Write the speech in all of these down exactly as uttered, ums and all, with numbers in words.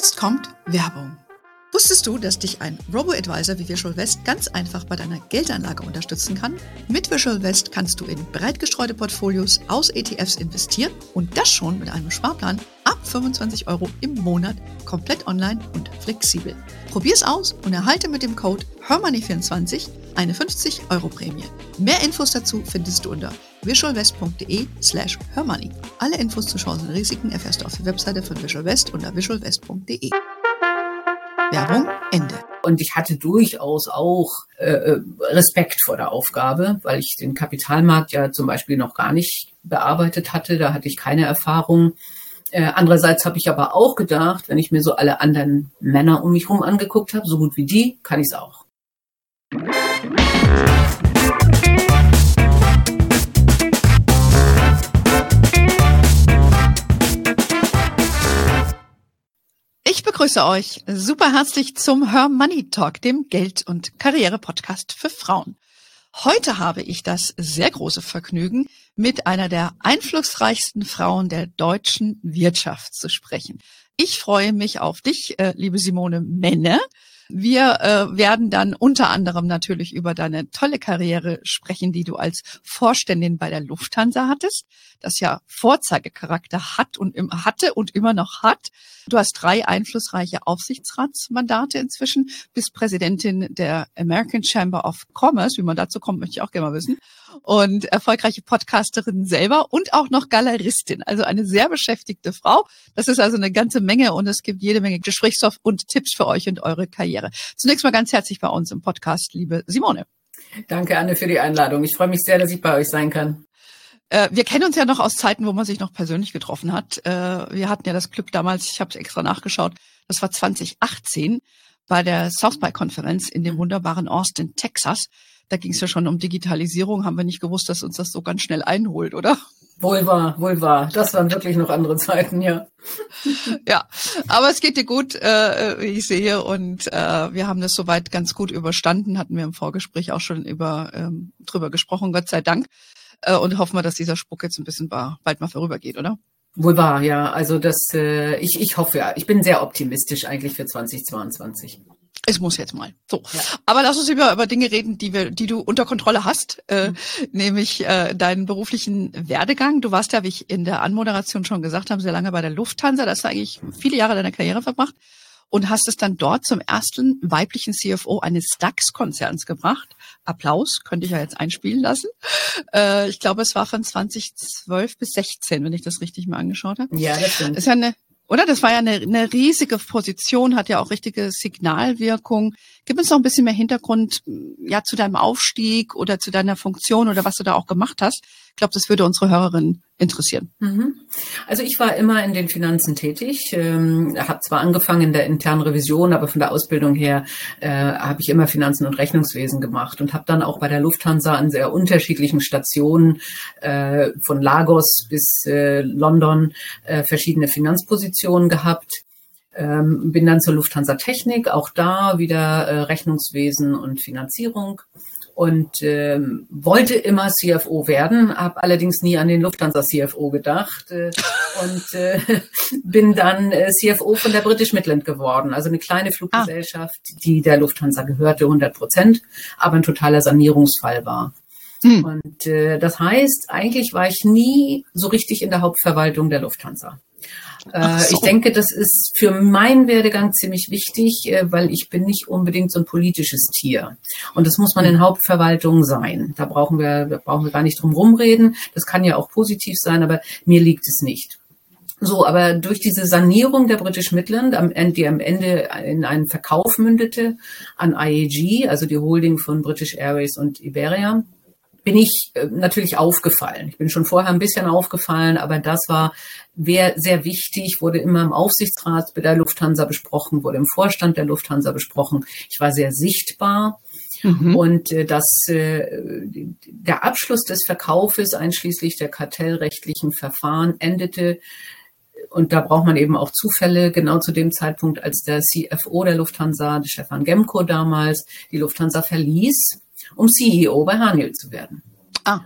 Jetzt kommt Werbung. Wusstest du, dass dich ein Robo-Advisor wie Visual West ganz einfach bei deiner Geldanlage unterstützen kann? Mit Visual West kannst du in breit gestreute Portfolios aus E T Fs investieren und das schon mit einem Sparplan ab fünfundzwanzig Euro im Monat, komplett online und flexibel. Probier's aus und erhalte mit dem Code Hermoney vierundzwanzig eine fünfzig Euro Prämie. Mehr Infos dazu findest du unter visualwest.de slash hermoney. Alle Infos zu Chancen und Risiken erfährst du auf der Webseite von Visual West unter visualwest punkt de. Werbung Ende. Und ich hatte durchaus auch äh, Respekt vor der Aufgabe, weil ich den Kapitalmarkt ja zum Beispiel noch gar nicht bearbeitet hatte. Da hatte ich keine Erfahrung. Äh, andererseits habe ich aber auch gedacht, wenn ich mir so alle anderen Männer um mich herum angeguckt habe, so gut wie die, kann ich es auch. Ich begrüße euch super herzlich zum Her Money Talk, dem Geld- und Karriere-Podcast für Frauen. Heute habe ich das sehr große Vergnügen, mit einer der einflussreichsten Frauen der deutschen Wirtschaft zu sprechen. Ich freue mich auf dich, äh, liebe Simone Menne. Wir äh, werden dann unter anderem natürlich über deine tolle Karriere sprechen, die du als Vorständin bei der Lufthansa hattest, das ja Vorzeigecharakter hat und im, hatte und immer noch hat. Du hast drei einflussreiche Aufsichtsratsmandate inzwischen, bist Präsidentin der American Chamber of Commerce, wie man dazu kommt, möchte ich auch gerne mal wissen, und erfolgreiche Podcasterin selber und auch noch Galeristin, also eine sehr beschäftigte Frau. Das ist also eine ganze Menge und es gibt jede Menge Gesprächsstoff und Tipps für euch und eure Karriere. Zunächst mal ganz herzlich bei uns im Podcast, liebe Simone. Danke, Anne, für die Einladung. Ich freue mich sehr, dass ich bei euch sein kann. Wir kennen uns ja noch aus Zeiten, wo man sich noch persönlich getroffen hat. Wir hatten ja das Glück damals, ich habe es extra nachgeschaut, das war zwanzig achtzehn bei der South by-Konferenz in dem wunderbaren Austin, Texas. Da ging es ja schon um Digitalisierung, haben wir nicht gewusst, dass uns das so ganz schnell einholt, oder? Wohl wahr, wohl wahr. Das waren wirklich noch andere Zeiten, ja. Ja, aber es geht dir gut, äh, wie ich sehe, und äh, wir haben das soweit ganz gut überstanden, hatten wir im Vorgespräch auch schon über ähm, drüber gesprochen, Gott sei Dank. Und hoffen wir, dass dieser Spuk jetzt ein bisschen bald mal vorübergeht, oder? Wohl wahr, ja. Also das, äh, ich, ich hoffe ja. Ich bin sehr optimistisch eigentlich für zweitausendzweiundzwanzig. Es muss jetzt mal. So. Ja. Aber lass uns über, über Dinge reden, die wir, die du unter Kontrolle hast, äh, mhm. nämlich äh, deinen beruflichen Werdegang. Du warst ja, wie ich in der Anmoderation schon gesagt habe, sehr lange bei der Lufthansa. Das hast du eigentlich viele Jahre deiner Karriere verbracht. Und hast es dann dort zum ersten weiblichen C F O eines DAX-Konzerns gebracht. Applaus, könnte ich ja jetzt einspielen lassen. Äh, ich glaube, es war von zweitausendzwölf bis sechzehn, wenn ich das richtig mal angeschaut habe. Ja, das stimmt. Das ist ja eine, oder? Das war ja eine, eine riesige Position, hat ja auch richtige Signalwirkung. Gib uns noch ein bisschen mehr Hintergrund, ja, zu deinem Aufstieg oder zu deiner Funktion oder was du da auch gemacht hast. Ich glaube, das würde unsere Hörerinnen interessieren. Also ich war immer in den Finanzen tätig, ähm, habe zwar angefangen in der internen Revision, aber von der Ausbildung her äh, habe ich immer Finanzen und Rechnungswesen gemacht und habe dann auch bei der Lufthansa an sehr unterschiedlichen Stationen äh, von Lagos bis äh, London äh, verschiedene Finanzpositionen gehabt. Ähm, bin dann zur Lufthansa Technik, auch da wieder äh, Rechnungswesen und Finanzierung. Und ähm, wollte immer C F O werden, habe allerdings nie an den Lufthansa C F O gedacht äh, und äh, bin dann äh, C F O von der British Midland geworden, also eine kleine Fluggesellschaft, ah. die der Lufthansa gehörte, hundert Prozent, aber ein totaler Sanierungsfall war. Hm. Und äh, das heißt, eigentlich war ich nie so richtig in der Hauptverwaltung der Lufthansa. So. Ich denke, das ist für meinen Werdegang ziemlich wichtig, weil ich bin nicht unbedingt so ein politisches Tier. Und das muss man in Hauptverwaltungen sein. Da brauchen wir, da brauchen wir gar nicht drum rumreden. Das kann ja auch positiv sein, aber mir liegt es nicht. So, aber durch diese Sanierung der British Midland, die am Ende in einen Verkauf mündete an I A G, also die Holding von British Airways und Iberia, bin ich natürlich aufgefallen. Ich bin schon vorher ein bisschen aufgefallen, aber das war sehr wichtig, wurde immer im Aufsichtsrat bei der Lufthansa besprochen, wurde im Vorstand der Lufthansa besprochen. Ich war sehr sichtbar. Mhm. Und das, der Abschluss des Verkaufes einschließlich der kartellrechtlichen Verfahren endete, und da braucht man eben auch Zufälle, genau zu dem Zeitpunkt, als der C F O der Lufthansa, der Stefan Gemko damals, die Lufthansa verließ, um C E O bei Haniel zu werden. Ah.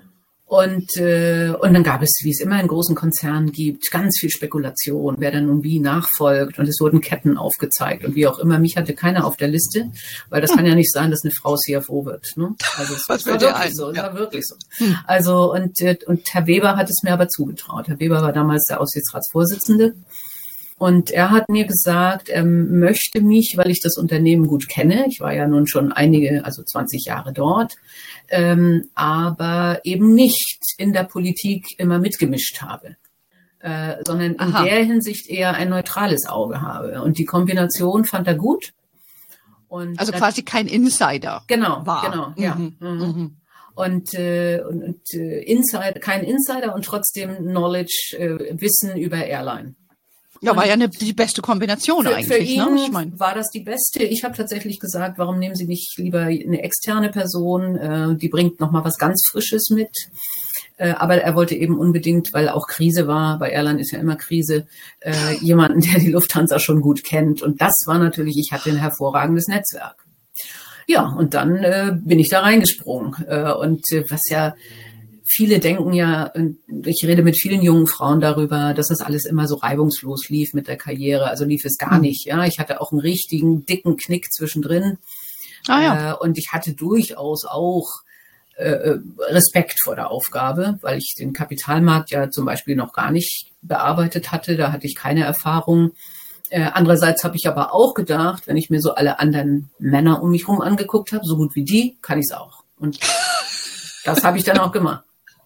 Und, äh, und dann gab es, wie es immer in großen Konzernen gibt, ganz viel Spekulation, wer dann nun wie nachfolgt. Und es wurden Ketten aufgezeigt und wie auch immer. Mich hatte keiner auf der Liste, weil das hm. kann ja nicht sein, dass eine Frau C F O wird. Ne? Also es Was war wirklich so, es ja. war wirklich so. Hm. Also und, und Herr Weber hat es mir aber zugetraut. Herr Weber war damals der Aufsichtsratsvorsitzende. Und er hat mir gesagt, er möchte mich, weil ich das Unternehmen gut kenne, ich war ja nun schon einige, also zwanzig Jahre dort, ähm, aber eben nicht in der Politik immer mitgemischt habe, äh, sondern in Aha. der Hinsicht eher ein neutrales Auge habe. Und die Kombination fand er gut. Und also quasi kein Insider. Genau, war. genau, ja. Mhm. Mhm. Mhm. Und, äh, und, und äh, Insider, kein Insider und trotzdem Knowledge, äh, Wissen über Airline. Ja, war ja eine, die beste Kombination für, eigentlich. Für ihn ne? Ich mein. war das die beste. Ich habe tatsächlich gesagt, warum nehmen Sie nicht lieber eine externe Person? Äh, die bringt nochmal was ganz Frisches mit. Äh, aber er wollte eben unbedingt, weil auch Krise war, bei Airline ist ja immer Krise, äh, jemanden, der die Lufthansa schon gut kennt. Und das war natürlich, ich hatte ein hervorragendes Netzwerk. Ja, und dann äh, bin ich da reingesprungen. Äh, und äh, was ja... Viele denken ja, ich rede mit vielen jungen Frauen darüber, dass das alles immer so reibungslos lief mit der Karriere. Also lief es gar nicht. Ja, ich hatte auch einen richtigen dicken Knick zwischendrin. Ah, ja. Und ich hatte durchaus auch äh, Respekt vor der Aufgabe, weil ich den Kapitalmarkt ja zum Beispiel noch gar nicht bearbeitet hatte. Da hatte ich keine Erfahrung. Äh, andererseits habe ich aber auch gedacht, wenn ich mir so alle anderen Männer um mich herum angeguckt habe, so gut wie die, kann ich es auch. Und das habe ich dann auch gemacht.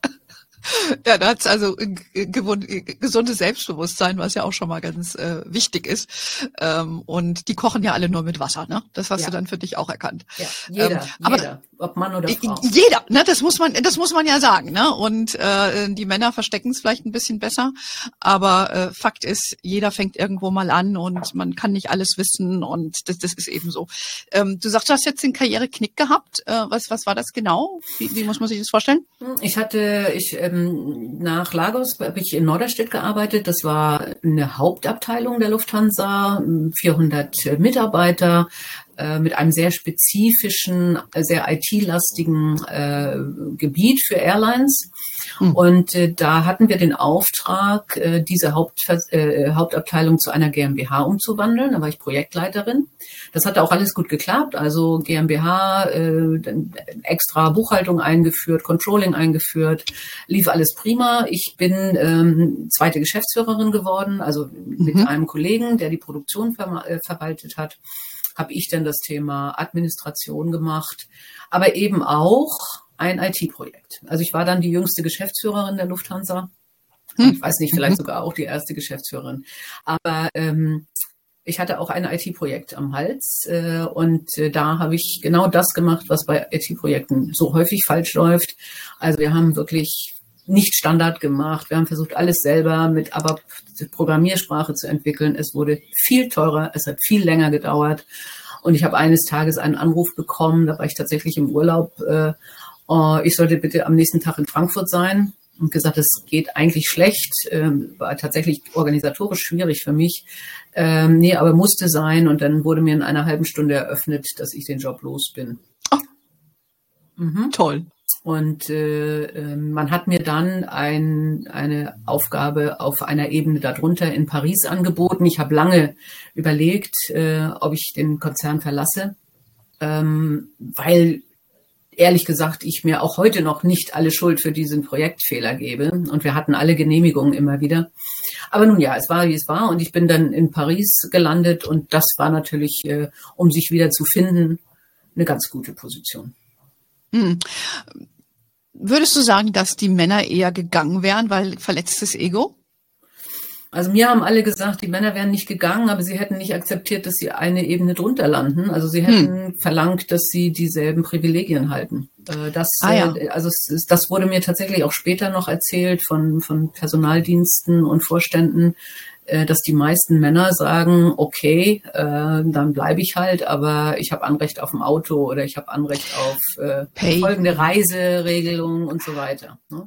Ja, da hat's also gesundes Selbstbewusstsein, was ja auch schon mal ganz äh, wichtig ist. Ähm, und die kochen ja alle nur mit Wasser, ne? Das hast ja. du dann für dich auch erkannt. Ja, jeder, ähm, aber jeder, ob Mann oder Frau. Jeder, ne? Das muss man, das muss man ja sagen, ne? Und äh, die Männer verstecken es vielleicht ein bisschen besser, aber äh, Fakt ist, jeder fängt irgendwo mal an und man kann nicht alles wissen und das, das ist eben so. Ähm, du sagst, du hast jetzt den Karriereknick gehabt. Äh, was, was war das genau? Wie, wie muss man sich das vorstellen? Ich hatte, ich ähm, nach Lagos habe ich in Norderstedt gearbeitet. Das war eine Hauptabteilung der Lufthansa, vierhundert Mitarbeiter äh, mit einem sehr spezifischen, sehr I T-lastigen äh, Gebiet für Airlines. Mhm. Und äh, da hatten wir den Auftrag, äh, diese Haupt, äh, Hauptabteilung zu einer GmbH umzuwandeln. Da war ich Projektleiterin. Das hatte auch alles gut geklappt. Also GmbH, äh, extra Buchhaltung eingeführt, Controlling eingeführt, lief alles prima. Ich bin ähm, zweite Geschäftsführerin geworden, also mit mhm. einem Kollegen, der die Produktion ver äh, verwaltet hat, habe ich dann das Thema Administration gemacht, aber eben auch ein I T-Projekt. Also ich war dann die jüngste Geschäftsführerin der Lufthansa. Hm. Ich weiß nicht, vielleicht mhm. sogar auch die erste Geschäftsführerin. Aber ähm, ich hatte auch ein I T-Projekt am Hals äh, und äh, da habe ich genau das gemacht, was bei I T-Projekten so häufig falsch läuft. Also wir haben wirklich nicht Standard gemacht. Wir haben versucht, alles selber mit A B A P Programmiersprache zu entwickeln. Es wurde viel teurer, es hat viel länger gedauert. Und ich habe eines Tages einen Anruf bekommen, da war ich tatsächlich im Urlaub. Äh, uh, ich sollte bitte am nächsten Tag in Frankfurt sein. Und gesagt, es geht eigentlich schlecht, ähm, war tatsächlich organisatorisch schwierig für mich. Ähm, nee, aber musste sein. Und dann wurde mir in einer halben Stunde eröffnet, dass ich den Job los bin. Oh. Mhm. Toll. Und äh, man hat mir dann ein, eine Aufgabe auf einer Ebene darunter in Paris angeboten. Ich habe lange überlegt, äh, ob ich den Konzern verlasse, ähm, weil ehrlich gesagt ich mir auch heute noch nicht alle Schuld für diesen Projektfehler gebe. Und wir hatten alle Genehmigungen immer wieder. Aber nun ja, es war, wie es war. Und ich bin dann in Paris gelandet. Und das war natürlich, äh, um sich wieder zu finden, eine ganz gute Position. Hm. Würdest du sagen, dass die Männer eher gegangen wären, weil verletztes Ego? Also mir haben alle gesagt, die Männer wären nicht gegangen, aber sie hätten nicht akzeptiert, dass sie eine Ebene drunter landen. Also sie hätten hm. verlangt, dass sie dieselben Privilegien halten. Das, ah, ja. also das wurde mir tatsächlich auch später noch erzählt von, von Personaldiensten und Vorständen, dass die meisten Männer sagen, okay, äh, dann bleibe ich halt, aber ich habe Anrecht auf ein Auto oder ich habe Anrecht auf äh, folgende Reiseregelungen und so weiter. Ne?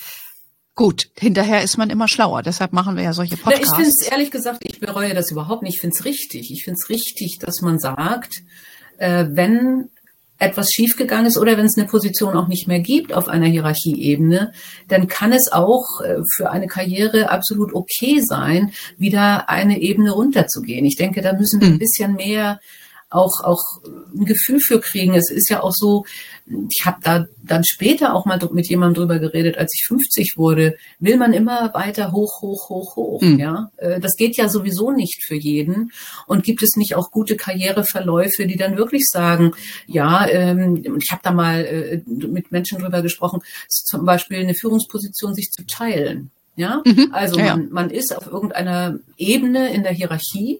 Gut, hinterher ist man immer schlauer, deshalb machen wir ja solche Podcasts. Na, ich finde es, ehrlich gesagt, ich bereue das überhaupt nicht. Ich finde es richtig. Ich finde es richtig, dass man sagt, äh, wenn etwas schiefgegangen ist oder wenn es eine Position auch nicht mehr gibt auf einer Hierarchieebene, dann kann es auch für eine Karriere absolut okay sein, wieder eine Ebene runterzugehen. Ich denke, da müssen wir ein bisschen mehr auch auch ein Gefühl für kriegen. Es ist ja auch so, ich habe da dann später auch mal mit jemandem drüber geredet, als ich fünfzig wurde, will man immer weiter hoch, hoch, hoch, hoch. Mhm. Ja, das geht ja sowieso nicht für jeden. Und gibt es nicht auch gute Karriereverläufe, die dann wirklich sagen, ja, ähm, ich habe da mal äh, mit Menschen drüber gesprochen, zum Beispiel eine Führungsposition sich zu teilen. Ja, mhm. also ja, man, man ist auf irgendeiner Ebene in der Hierarchie,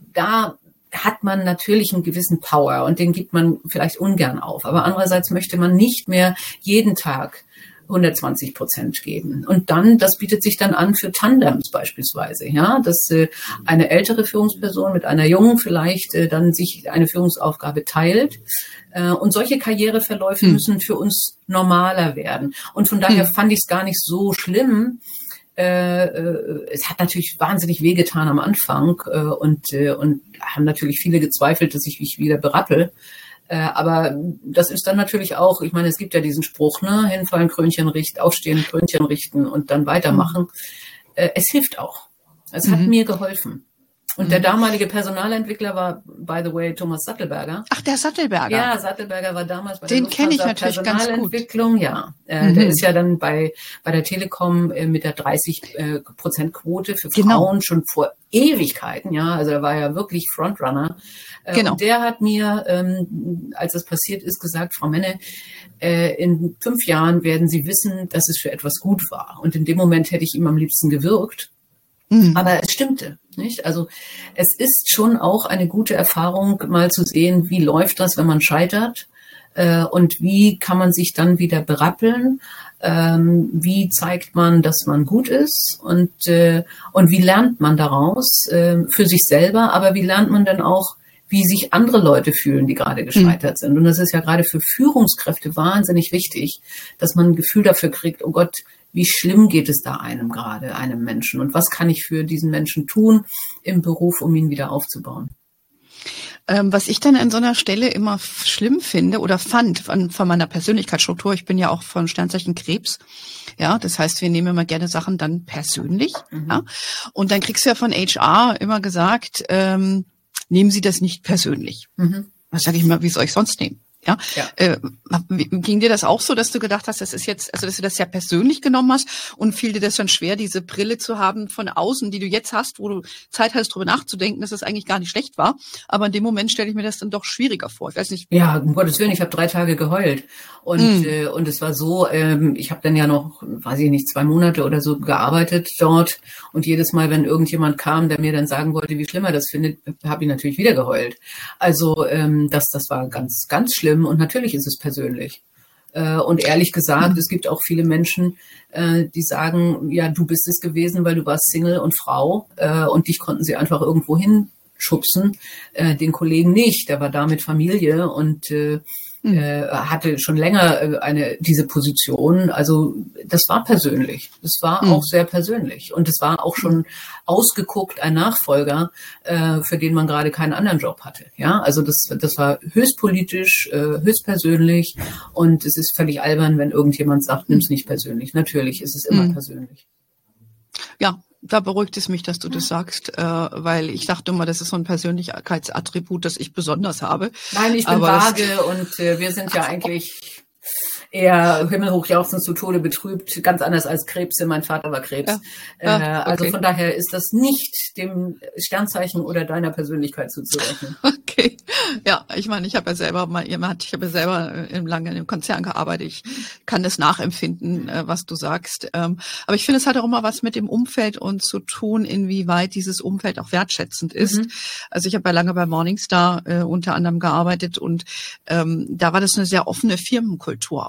da hat man natürlich einen gewissen Power und den gibt man vielleicht ungern auf. Aber andererseits möchte man nicht mehr jeden Tag hundertzwanzig Prozent geben. Und dann, das bietet sich dann an für Tandems beispielsweise, ja, dass äh, eine ältere Führungsperson mit einer jungen vielleicht äh, dann sich eine Führungsaufgabe teilt. Äh, und solche Karriereverläufe hm. müssen für uns normaler werden. Und von daher hm. fand ich es gar nicht so schlimm. Äh, es hat natürlich wahnsinnig wehgetan am Anfang äh, und, äh, und haben natürlich viele gezweifelt, dass ich mich wieder berappel. Äh, aber das ist dann natürlich auch, ich meine, es gibt ja diesen Spruch, ne, hinfallen, Krönchen richten, aufstehen, Krönchen richten und dann weitermachen. Mhm. Äh, es hilft auch. Es mhm. hat mir geholfen. Und der damalige Personalentwickler war, by the way, Thomas Sattelberger. Ach, der Sattelberger. Ja, Sattelberger war damals bei Den der kenne ich natürlich Personalentwicklung. Ganz gut. Ja, äh, mhm. der ist ja dann bei bei der Telekom äh, mit der dreißig Prozent Quote für genau. Frauen schon vor Ewigkeiten. Ja, also er war ja wirklich Frontrunner. Äh, genau. Und der hat mir, ähm, als das passiert ist, gesagt, Frau Menne, äh, in fünf Jahren werden Sie wissen, dass es für etwas gut war. Und in dem Moment hätte ich ihm am liebsten gewürgt. Mhm. Aber es stimmte, nicht? Also es ist schon auch eine gute Erfahrung, mal zu sehen, wie läuft das, wenn man scheitert, äh, und wie kann man sich dann wieder berappeln, ähm, wie zeigt man, dass man gut ist und äh, und wie lernt man daraus äh, für sich selber, aber wie lernt man dann auch, wie sich andere Leute fühlen, die gerade gescheitert mhm. sind. Und das ist ja gerade für Führungskräfte wahnsinnig wichtig, dass man ein Gefühl dafür kriegt, oh Gott, wie schlimm geht es da einem gerade, einem Menschen? Und was kann ich für diesen Menschen tun im Beruf, um ihn wieder aufzubauen? Ähm, was ich dann an so einer Stelle immer schlimm finde oder fand von, von meiner Persönlichkeitsstruktur, ich bin ja auch von Sternzeichen Krebs, ja, das heißt, wir nehmen immer gerne Sachen dann persönlich, mhm. ja, und dann kriegst du ja von H R immer gesagt, ähm, nehmen Sie das nicht persönlich. Mhm. Was sage ich mal, wie soll ich sonst nehmen? Ja, ja. Äh, ging dir das auch so, dass du gedacht hast, das ist jetzt, also dass du das ja persönlich genommen hast und fiel dir das dann schwer, diese Brille zu haben von außen, die du jetzt hast, wo du Zeit hast, drüber nachzudenken, dass das eigentlich gar nicht schlecht war. Aber in dem Moment stelle ich mir das dann doch schwieriger vor. Ich weiß nicht. Ja, um Gottes Willen, ich habe drei Tage geheult und mm. äh, und es war so, ähm, ich habe dann ja noch, weiß ich nicht, zwei Monate oder so gearbeitet dort und jedes Mal, wenn irgendjemand kam, der mir dann sagen wollte, wie schlimm er das findet, habe ich natürlich wieder geheult. Also ähm, das, das war ganz, ganz schlimm. Und natürlich ist es persönlich. Und ehrlich gesagt, mhm. es gibt auch viele Menschen, die sagen, ja, du bist es gewesen, weil du warst Single und Frau und dich konnten sie einfach irgendwo hinschubsen. Den Kollegen nicht, der war da mit Familie und mhm. hatte schon länger eine diese Position. Also das war persönlich. Das war mhm. auch sehr persönlich. Und es war auch schon ausgeguckt ein Nachfolger, äh, für den man gerade keinen anderen Job hatte. Ja, also das, das war höchst politisch, äh, höchst persönlich. Und es ist völlig albern, wenn irgendjemand sagt, nimm's nicht persönlich. Natürlich ist es immer mhm. persönlich. Ja. Da beruhigt es mich, dass du das sagst, äh, weil ich dachte immer, das ist so ein Persönlichkeitsattribut, das ich besonders habe. Nein, ich bin Aber vage und äh, wir sind ja eigentlich eher himmelhoch jauchzend zu Tode betrübt, ganz anders als Krebse. Mein Vater war Krebs. Ja. Ja, okay. Also von daher ist das nicht dem Sternzeichen oder deiner Persönlichkeit zuzurechnen. Okay, ja, ich meine, ich habe ja selber mal, ich habe ja selber lange im Konzern gearbeitet. Ich kann das nachempfinden, was du sagst. Aber ich finde, es hat auch immer was mit dem Umfeld und zu tun, inwieweit dieses Umfeld auch wertschätzend ist. Mhm. Also ich habe ja lange bei Morningstar äh, unter anderem gearbeitet und ähm, da war das eine sehr offene Firmenkultur auch.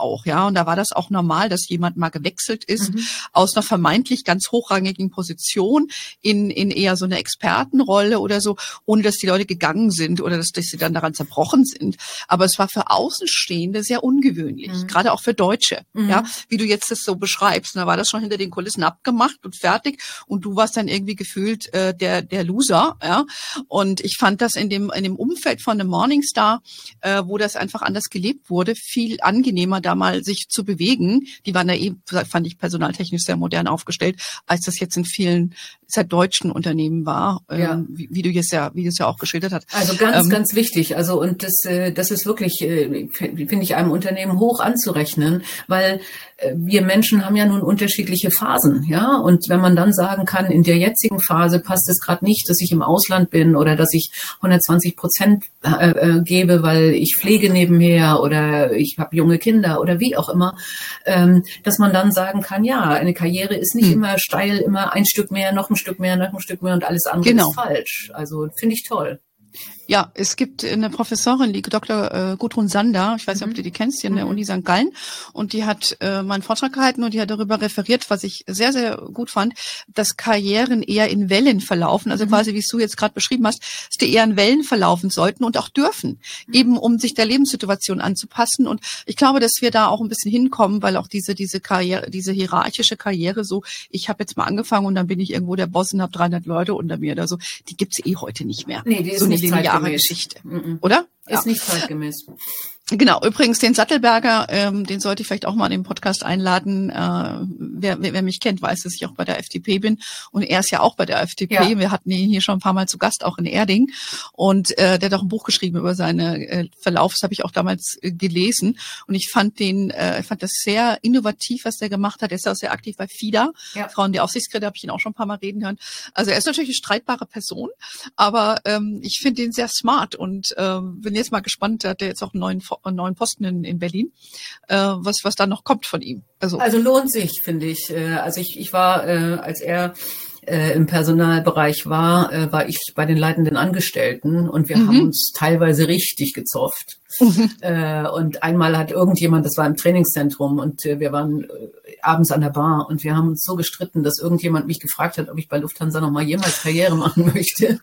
auch, ja. Und da war das auch normal, dass jemand mal gewechselt ist mhm. aus einer vermeintlich ganz hochrangigen Position in, in eher so eine Expertenrolle oder so, ohne dass die Leute gegangen sind oder dass, dass sie dann daran zerbrochen sind. Aber es war für Außenstehende sehr ungewöhnlich, mhm. gerade auch für Deutsche, mhm. ja. Wie du jetzt das so beschreibst. Da war das schon hinter den Kulissen abgemacht und fertig und du warst dann irgendwie gefühlt äh, der, der Loser, ja. Und ich fand das in dem, in dem Umfeld von einem Morningstar, äh, wo das einfach anders gelebt wurde, viel angenehmer, da mal sich zu bewegen. Die waren da eben, fand ich, personaltechnisch sehr modern aufgestellt, als das jetzt in vielen sehr deutschen Unternehmen war, ja. ähm, wie, wie du jetzt ja, wie du es ja auch geschildert hast. Also ganz, ähm, ganz wichtig. Also und das, äh, das ist wirklich, äh, finde ich, einem Unternehmen hoch anzurechnen, weil äh, wir Menschen haben ja nun unterschiedliche Phasen, ja. Und wenn man dann sagen kann, in der jetzigen Phase passt es gerade nicht, dass ich im Ausland bin oder dass ich hundertzwanzig Prozent äh, äh, gebe, weil ich pflege nebenher oder ich habe junge Kinder oder wie auch immer, ähm, dass man dann sagen kann, ja, eine Karriere ist nicht hm. immer steil, immer ein Stück mehr, noch ein Stück mehr, noch ein Stück mehr und alles andere genau. ist falsch. Also finde ich toll. Ja, es gibt eine Professorin, die Doktor äh, Gudrun Sander, ich weiß nicht, ob du die kennst, hier an der Uni Sankt Gallen, und die hat äh, mal einen Vortrag gehalten und die hat darüber referiert, was ich sehr, sehr gut fand, dass Karrieren eher in Wellen verlaufen, also mhm. quasi, wie es du jetzt gerade beschrieben hast, dass die eher in Wellen verlaufen sollten und auch dürfen, mhm. eben um sich der Lebenssituation anzupassen. Und ich glaube, dass wir da auch ein bisschen hinkommen, weil auch diese diese Karriere, diese hierarchische Karriere, so, ich habe jetzt mal angefangen und dann bin ich irgendwo der Boss und habe dreihundert Leute unter mir oder so, die gibt's eh heute nicht mehr. Nee, die ist so eine nicht lineare zeitgemäß. Geschichte, Mm-mm. oder? Ist ja. nicht zeitgemäß. Genau, übrigens den Sattelberger, ähm, den sollte ich vielleicht auch mal in den Podcast einladen. Äh, wer, wer, wer mich kennt, weiß, dass ich auch bei der F D P bin und er ist ja auch bei der F D P. Ja. Wir hatten ihn hier schon ein paar Mal zu Gast, auch in Erding, und äh, der hat auch ein Buch geschrieben über seine äh, Verlauf. Das habe ich auch damals äh, gelesen und ich fand den, äh, ich fand das sehr innovativ, was der gemacht hat. Er ist auch sehr aktiv bei FIDA, ja. Frauen die Aufsichtsräte, habe ich ihn auch schon ein paar Mal reden hören. Also er ist natürlich eine streitbare Person, aber ähm, ich finde ihn sehr smart und ähm, bin jetzt mal gespannt. Der hat ja jetzt auch einen neuen einen neuen Posten in, in Berlin, äh, was was da noch kommt von ihm. Also, also lohnt sich, finde ich. Also ich, ich war, äh, als er äh, im Personalbereich war, äh, war ich bei den leitenden Angestellten und wir mhm. haben uns teilweise richtig gezofft. Mhm. Äh, und einmal hat irgendjemand, das war im Trainingszentrum und äh, wir waren äh, abends an der Bar und wir haben uns so gestritten, dass irgendjemand mich gefragt hat, ob ich bei Lufthansa noch mal jemals Karriere machen möchte.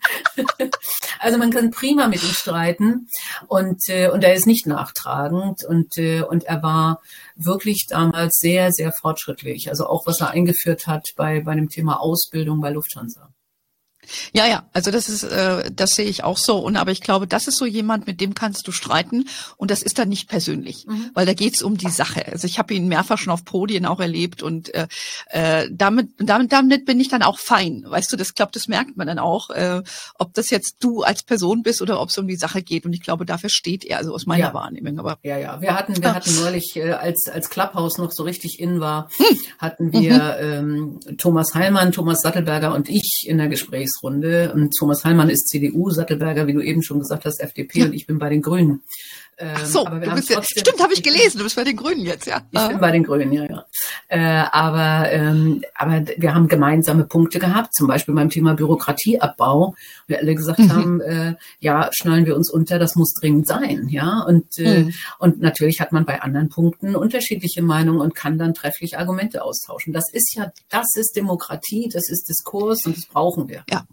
Also man kann prima mit ihm streiten und äh, und er ist nicht nachtragend und äh, und er war wirklich damals sehr, sehr fortschrittlich. Also auch was er eingeführt hat bei bei dem Thema Ausbildung bei Lufthansa. Ja, ja, also das ist, äh, das sehe ich auch so. Und aber ich glaube, das ist so jemand, mit dem kannst du streiten und das ist dann nicht persönlich, mhm. weil da geht's um die Sache. Also ich habe ihn mehrfach schon auf Podien auch erlebt und äh, äh, damit, damit, damit bin ich dann auch fein. Weißt du, das glaube, das merkt man dann auch, äh, ob das jetzt du als Person bist oder ob es um die Sache geht. Und ich glaube, dafür steht er, also aus meiner ja. Wahrnehmung. Aber ja, ja, wir hatten, wir hatten neulich, äh, als als Clubhouse noch so richtig in war, hm. hatten wir mhm. ähm, Thomas Heilmann, Thomas Sattelberger und ich in der Gesprächs Runde. Und Thomas Heilmann ist C D U, Sattelberger, wie du eben schon gesagt hast, F D P ja. und ich bin bei den Grünen. Ähm, Ach so, aber wir du bist ja, stimmt, habe ich gelesen, du bist bei den Grünen jetzt, ja. Ich bin bei den Grünen, ja, ja. Äh, aber, ähm, aber wir haben gemeinsame Punkte gehabt, zum Beispiel beim Thema Bürokratieabbau. Wir alle gesagt mhm. haben, äh, ja, schnallen wir uns unter, das muss dringend sein, ja. Und, äh, mhm. und natürlich hat man bei anderen Punkten unterschiedliche Meinungen und kann dann trefflich Argumente austauschen. Das ist ja, das ist Demokratie, das ist Diskurs und das brauchen wir. Ja.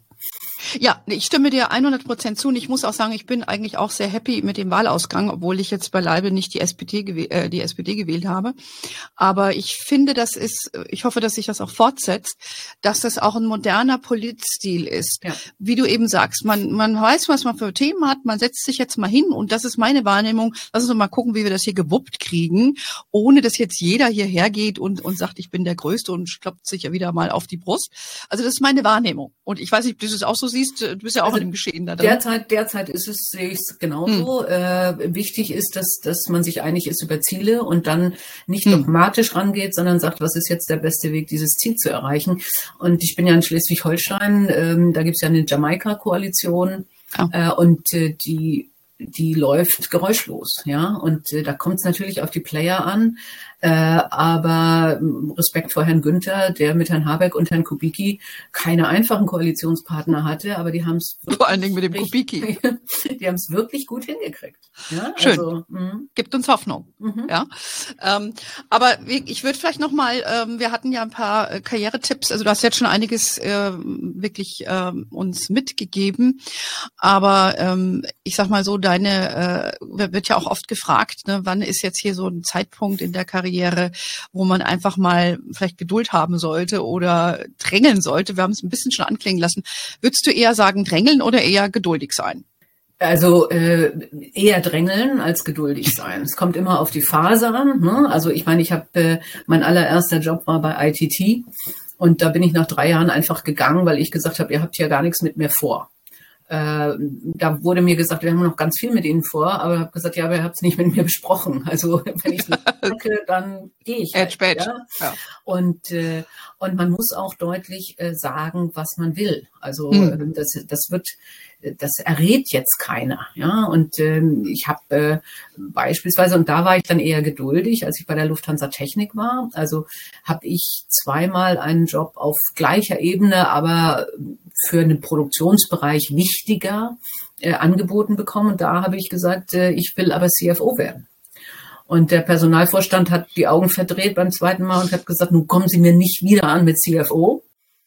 Ja, ich stimme dir hundert Prozent zu und ich muss auch sagen, ich bin eigentlich auch sehr happy mit dem Wahlausgang, obwohl ich jetzt beileibe nicht die S P D, gewäh- äh, die S P D gewählt habe. Aber ich finde, das ist, ich hoffe, dass sich das auch fortsetzt, dass das auch ein moderner Politstil ist. Ja. Wie du eben sagst, man, man weiß, was man für Themen hat, man setzt sich jetzt mal hin und das ist meine Wahrnehmung. Lass uns mal gucken, wie wir das hier gewuppt kriegen, ohne dass jetzt jeder hierher geht und, und sagt, ich bin der Größte und klopft sich ja wieder mal auf die Brust. Also das ist meine Wahrnehmung. Und ich weiß nicht, ob du das auch so siehst, du bist ja auch also in dem Geschehen da drin. Derzeit, derzeit ist es, sehe ich es genauso. Hm. Äh, wichtig ist, dass, dass man sich einig ist über Ziele und dann nicht hm. dogmatisch rangeht, sondern sagt, was ist jetzt der beste Weg, dieses Ziel zu erreichen. Und ich bin ja in Schleswig-Holstein, ähm, da gibt es ja eine Jamaika-Koalition oh. äh, und äh, die die läuft geräuschlos, ja. Und äh, da kommt es natürlich auf die Player an. Äh, aber Respekt vor Herrn Günther, der mit Herrn Habeck und Herrn Kubicki keine einfachen Koalitionspartner hatte, aber die haben es vor allen Dingen mit dem Kubicki, die haben es wirklich gut hingekriegt. Ja, schön, also, gibt uns Hoffnung. Mhm. Ja, ähm, aber ich würde vielleicht noch mal, ähm, wir hatten ja ein paar äh, Karrieretipps, also du hast jetzt schon einiges äh, wirklich äh, uns mitgegeben, aber ähm, ich sag mal so, deine äh, wird ja auch oft gefragt, ne, wann ist jetzt hier so ein Zeitpunkt in der Karriere, wo man einfach mal vielleicht Geduld haben sollte oder drängeln sollte. Wir haben es ein bisschen schon anklingen lassen. Würdest du eher sagen drängeln oder eher geduldig sein? Also äh, eher drängeln als geduldig sein. Es kommt immer auf die Phase an. Ne? Also ich meine, ich habe äh, mein allererster Job war bei I T T und da bin ich nach drei Jahren einfach gegangen, weil ich gesagt habe, ihr habt ja gar nichts mit mir vor. Äh, da wurde mir gesagt, wir haben noch ganz viel mit Ihnen vor, aber ich habe gesagt, ja, aber ihr habt es nicht mit mir besprochen. Also wenn ich nicht merke, dann gehe ich halt, spät. Ja? Ja. Und äh, und man muss auch deutlich äh, sagen, was man will. Also hm. das das wird das errät jetzt keiner, ja. Und ähm, ich habe äh, beispielsweise, und da war ich dann eher geduldig, als ich bei der Lufthansa Technik war. Also habe ich zweimal einen Job auf gleicher Ebene, aber für einen Produktionsbereich wichtiger äh, angeboten bekommen. Und da habe ich gesagt, äh, ich will aber C F O werden. Und der Personalvorstand hat die Augen verdreht beim zweiten Mal und hat gesagt, nun kommen Sie mir nicht wieder an mit C F O.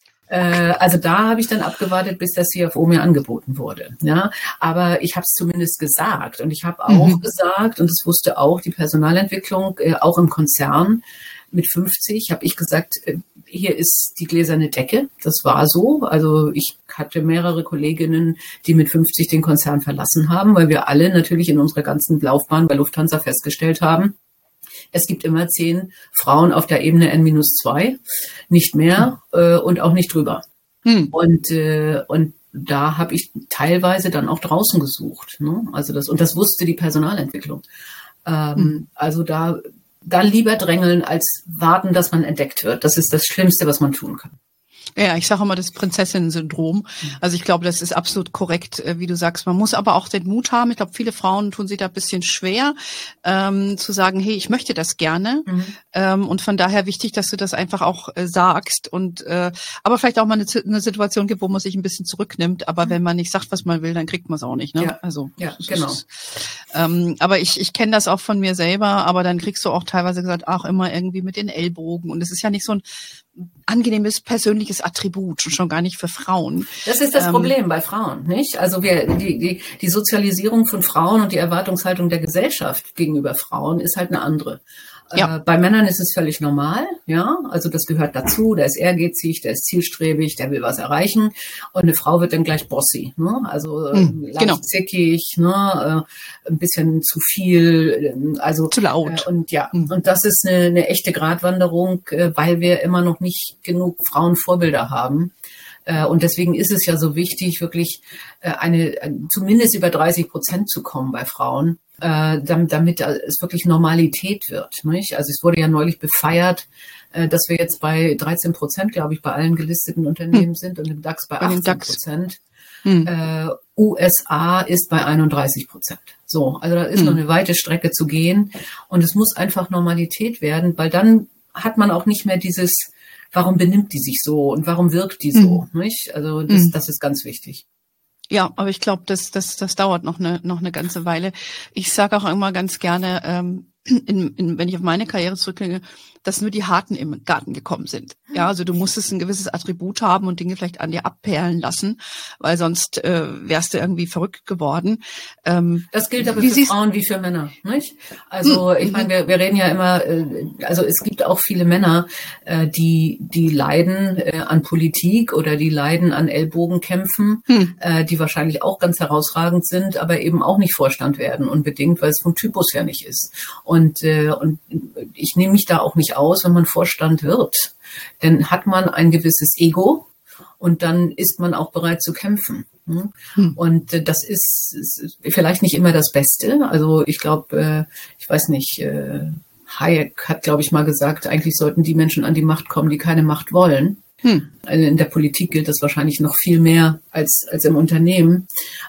Also da habe ich dann abgewartet, bis der C F O mir angeboten wurde. Ja, aber ich habe es zumindest gesagt und ich habe auch mhm. gesagt, und das wusste auch die Personalentwicklung, äh, auch im Konzern mit fünfzig, habe ich gesagt, äh, hier ist die gläserne Decke. Das war so. Also ich hatte mehrere Kolleginnen, die mit fünfzig den Konzern verlassen haben, weil wir alle natürlich in unserer ganzen Laufbahn bei Lufthansa festgestellt haben, es gibt immer zehn Frauen auf der Ebene N minus zwei, nicht mehr äh, und auch nicht drüber. Hm. Und, äh, und da habe ich teilweise dann auch draußen gesucht. Ne? Also das, und das wusste die Personalentwicklung. Ähm, hm. Also da, da lieber drängeln, als warten, dass man entdeckt wird. Das ist das Schlimmste, was man tun kann. Ja, ich sage immer das Prinzessinnen-Syndrom. Also ich glaube, das ist absolut korrekt, wie du sagst. Man muss aber auch den Mut haben. Ich glaube, viele Frauen tun sich da ein bisschen schwer, ähm, zu sagen, hey, ich möchte das gerne. Mhm. Ähm, und von daher wichtig, dass du das einfach auch äh, sagst. Und äh, aber vielleicht auch mal eine, eine Situation gibt, wo man sich ein bisschen zurücknimmt. Aber mhm. wenn man nicht sagt, was man will, dann kriegt man es auch nicht. Ne? Ja. Also ja, genau. Ist, ähm, aber ich, ich kenne das auch von mir selber. Aber dann kriegst du auch teilweise gesagt, auch immer irgendwie mit den Ellbogen. Und es ist ja nicht so ein angenehmes persönliches Attribut, schon gar nicht für Frauen. Das ist das ähm, Problem bei Frauen, nicht? Also wir, die, die, die Sozialisierung von Frauen und die Erwartungshaltung der Gesellschaft gegenüber Frauen ist halt eine andere. Ja. Äh, bei Männern ist es völlig normal, ja, also das gehört dazu, der ist ehrgeizig, der ist zielstrebig, der will was erreichen und eine Frau wird dann gleich bossy, ne? Also hm, leicht genau. zickig, ne? Äh, ein bisschen zu viel, also zu laut. Äh, und ja, hm. und das ist eine, eine echte Gratwanderung, äh, weil wir immer noch nicht genug Frauenvorbilder haben. Und deswegen ist es ja so wichtig, wirklich eine zumindest über dreißig Prozent zu kommen bei Frauen, damit, damit es wirklich Normalität wird. Nicht? Also es wurde ja neulich befeiert, dass wir jetzt bei dreizehn Prozent, glaube ich, bei allen gelisteten Unternehmen hm. sind und im DAX bei achtzehn Prozent. Hm. Äh, U S A ist bei einunddreißig Prozent. So, also da ist hm. noch eine weite Strecke zu gehen und es muss einfach Normalität werden, weil dann hat man auch nicht mehr dieses warum benimmt die sich so und warum wirkt die so, mhm. nicht? Also das, mhm. das ist ganz wichtig. Ja, aber ich glaube, das, das, das dauert noch eine, noch eine ganze Weile. Ich sage auch immer ganz gerne, ähm, in, in, wenn ich auf meine Karriere zurückblicke, dass nur die Harten im Garten gekommen sind. Ja, also du musstest ein gewisses Attribut haben und Dinge vielleicht an dir abperlen lassen, weil sonst äh, wärst du irgendwie verrückt geworden. Ähm, das gilt aber für Frauen wie für Männer, nicht? Also ich meine, wir, wir reden ja immer, äh, also es gibt auch viele Männer, äh, die die leiden äh, an Politik oder die leiden an Ellbogenkämpfen, hm. äh, die wahrscheinlich auch ganz herausragend sind, aber eben auch nicht Vorstand werden unbedingt, weil es vom Typus her nicht ist. Und äh, und ich nehme mich da auch nicht aus, wenn man Vorstand wird. Dann hat man ein gewisses Ego und dann ist man auch bereit zu kämpfen. Hm. Und äh, das ist, ist vielleicht nicht immer das Beste. Also ich glaube, äh, ich weiß nicht, äh, Hayek hat, glaube ich, mal gesagt, eigentlich sollten die Menschen an die Macht kommen, die keine Macht wollen. Hm. In der Politik gilt das wahrscheinlich noch viel mehr als, als im Unternehmen.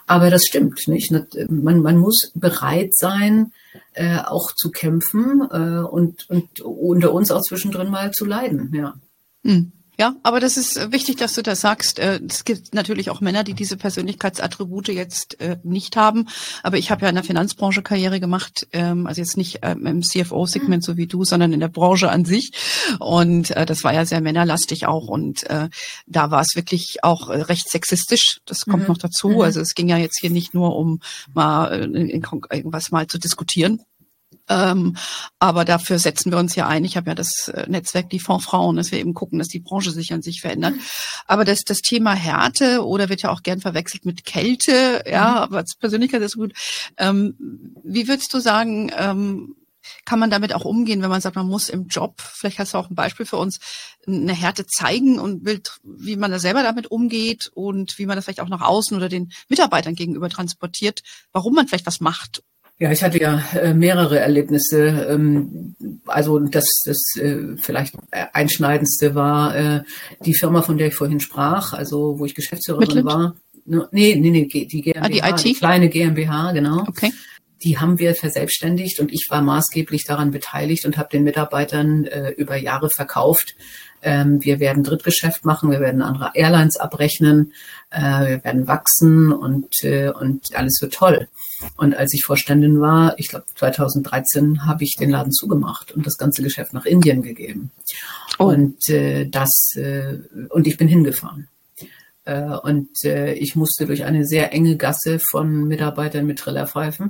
Aber das stimmt nicht. Man, man muss bereit sein, äh, auch zu kämpfen äh, und, und unter uns auch zwischendrin mal zu leiden. Ja. Hm. Ja, aber das ist wichtig, dass du das sagst. Es gibt natürlich auch Männer, die diese Persönlichkeitsattribute jetzt nicht haben. Aber ich habe ja in der Finanzbranche Karriere gemacht, also jetzt nicht im C F O-Segment so wie du, sondern in der Branche an sich. Und das war ja sehr männerlastig auch. Und da war es wirklich auch recht sexistisch. Das kommt mhm. noch dazu. Mhm. Also es ging ja jetzt hier nicht nur um mal irgendwas mal zu diskutieren. Ähm, aber dafür setzen wir uns ja ein. Ich habe ja das Netzwerk Die Fondsfrauen, dass wir eben gucken, dass die Branche sich an sich verändert. Mhm. Aber das, das Thema Härte oder wird ja auch gern verwechselt mit Kälte, ja, mhm. aber als Persönlichkeit ist gut. Ähm, wie würdest du sagen, ähm, kann man damit auch umgehen, wenn man sagt, man muss im Job, vielleicht hast du auch ein Beispiel für uns, eine Härte zeigen und will, wie man da selber damit umgeht und wie man das vielleicht auch nach außen oder den Mitarbeitern gegenüber transportiert, warum man vielleicht was macht? Ja, ich hatte ja äh, mehrere Erlebnisse. Ähm, also das, das äh, vielleicht einschneidendste war äh, die Firma, von der ich vorhin sprach, also wo ich Geschäftsführerin Mitglied? war. Nee, nee, nee, die GmbH, ah, die, I T? Die kleine GmbH, genau. Okay. Die haben wir verselbstständigt und ich war maßgeblich daran beteiligt und habe den Mitarbeitern äh, über Jahre verkauft. Ähm, wir werden Drittgeschäft machen, wir werden andere Airlines abrechnen, äh, wir werden wachsen und, äh, und alles wird toll. Und als ich Vorständin war, ich glaube zweitausenddreizehn, habe ich den Laden zugemacht und das ganze Geschäft nach Indien gegeben. Oh. Und äh, das äh, und ich bin hingefahren. Äh, und äh, ich musste durch eine sehr enge Gasse von Mitarbeitern mit Trillerpfeifen.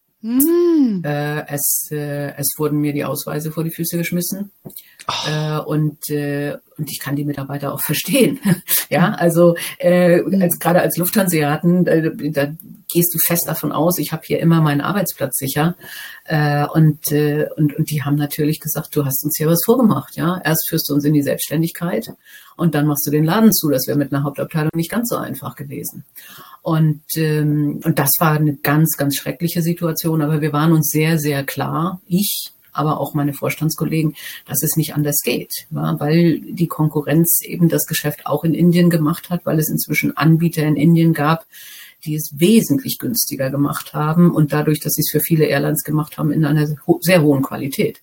Mm. Äh, es, äh, es wurden mir die Ausweise vor die Füße geschmissen. Oh. Äh, und, äh, und ich kann die Mitarbeiter auch verstehen. Ja, also äh, als, gerade als Lufthanseaten, da, da gehst du fest davon aus, ich habe hier immer meinen Arbeitsplatz sicher. Äh, und, äh, und, und die haben natürlich gesagt, du hast uns hier was vorgemacht. Ja, erst führst du uns in die Selbstständigkeit und dann machst du den Laden zu. Das wäre mit einer Hauptabteilung nicht ganz so einfach gewesen. Und, ähm, und das war eine ganz, ganz schreckliche Situation. Aber wir waren uns sehr, sehr klar, ich, aber auch meine Vorstandskollegen, dass es nicht anders geht, ja, weil die Konkurrenz eben das Geschäft auch in Indien gemacht hat, weil es inzwischen Anbieter in Indien gab, die es wesentlich günstiger gemacht haben und dadurch, dass sie es für viele Airlines gemacht haben, in einer sehr hohen Qualität.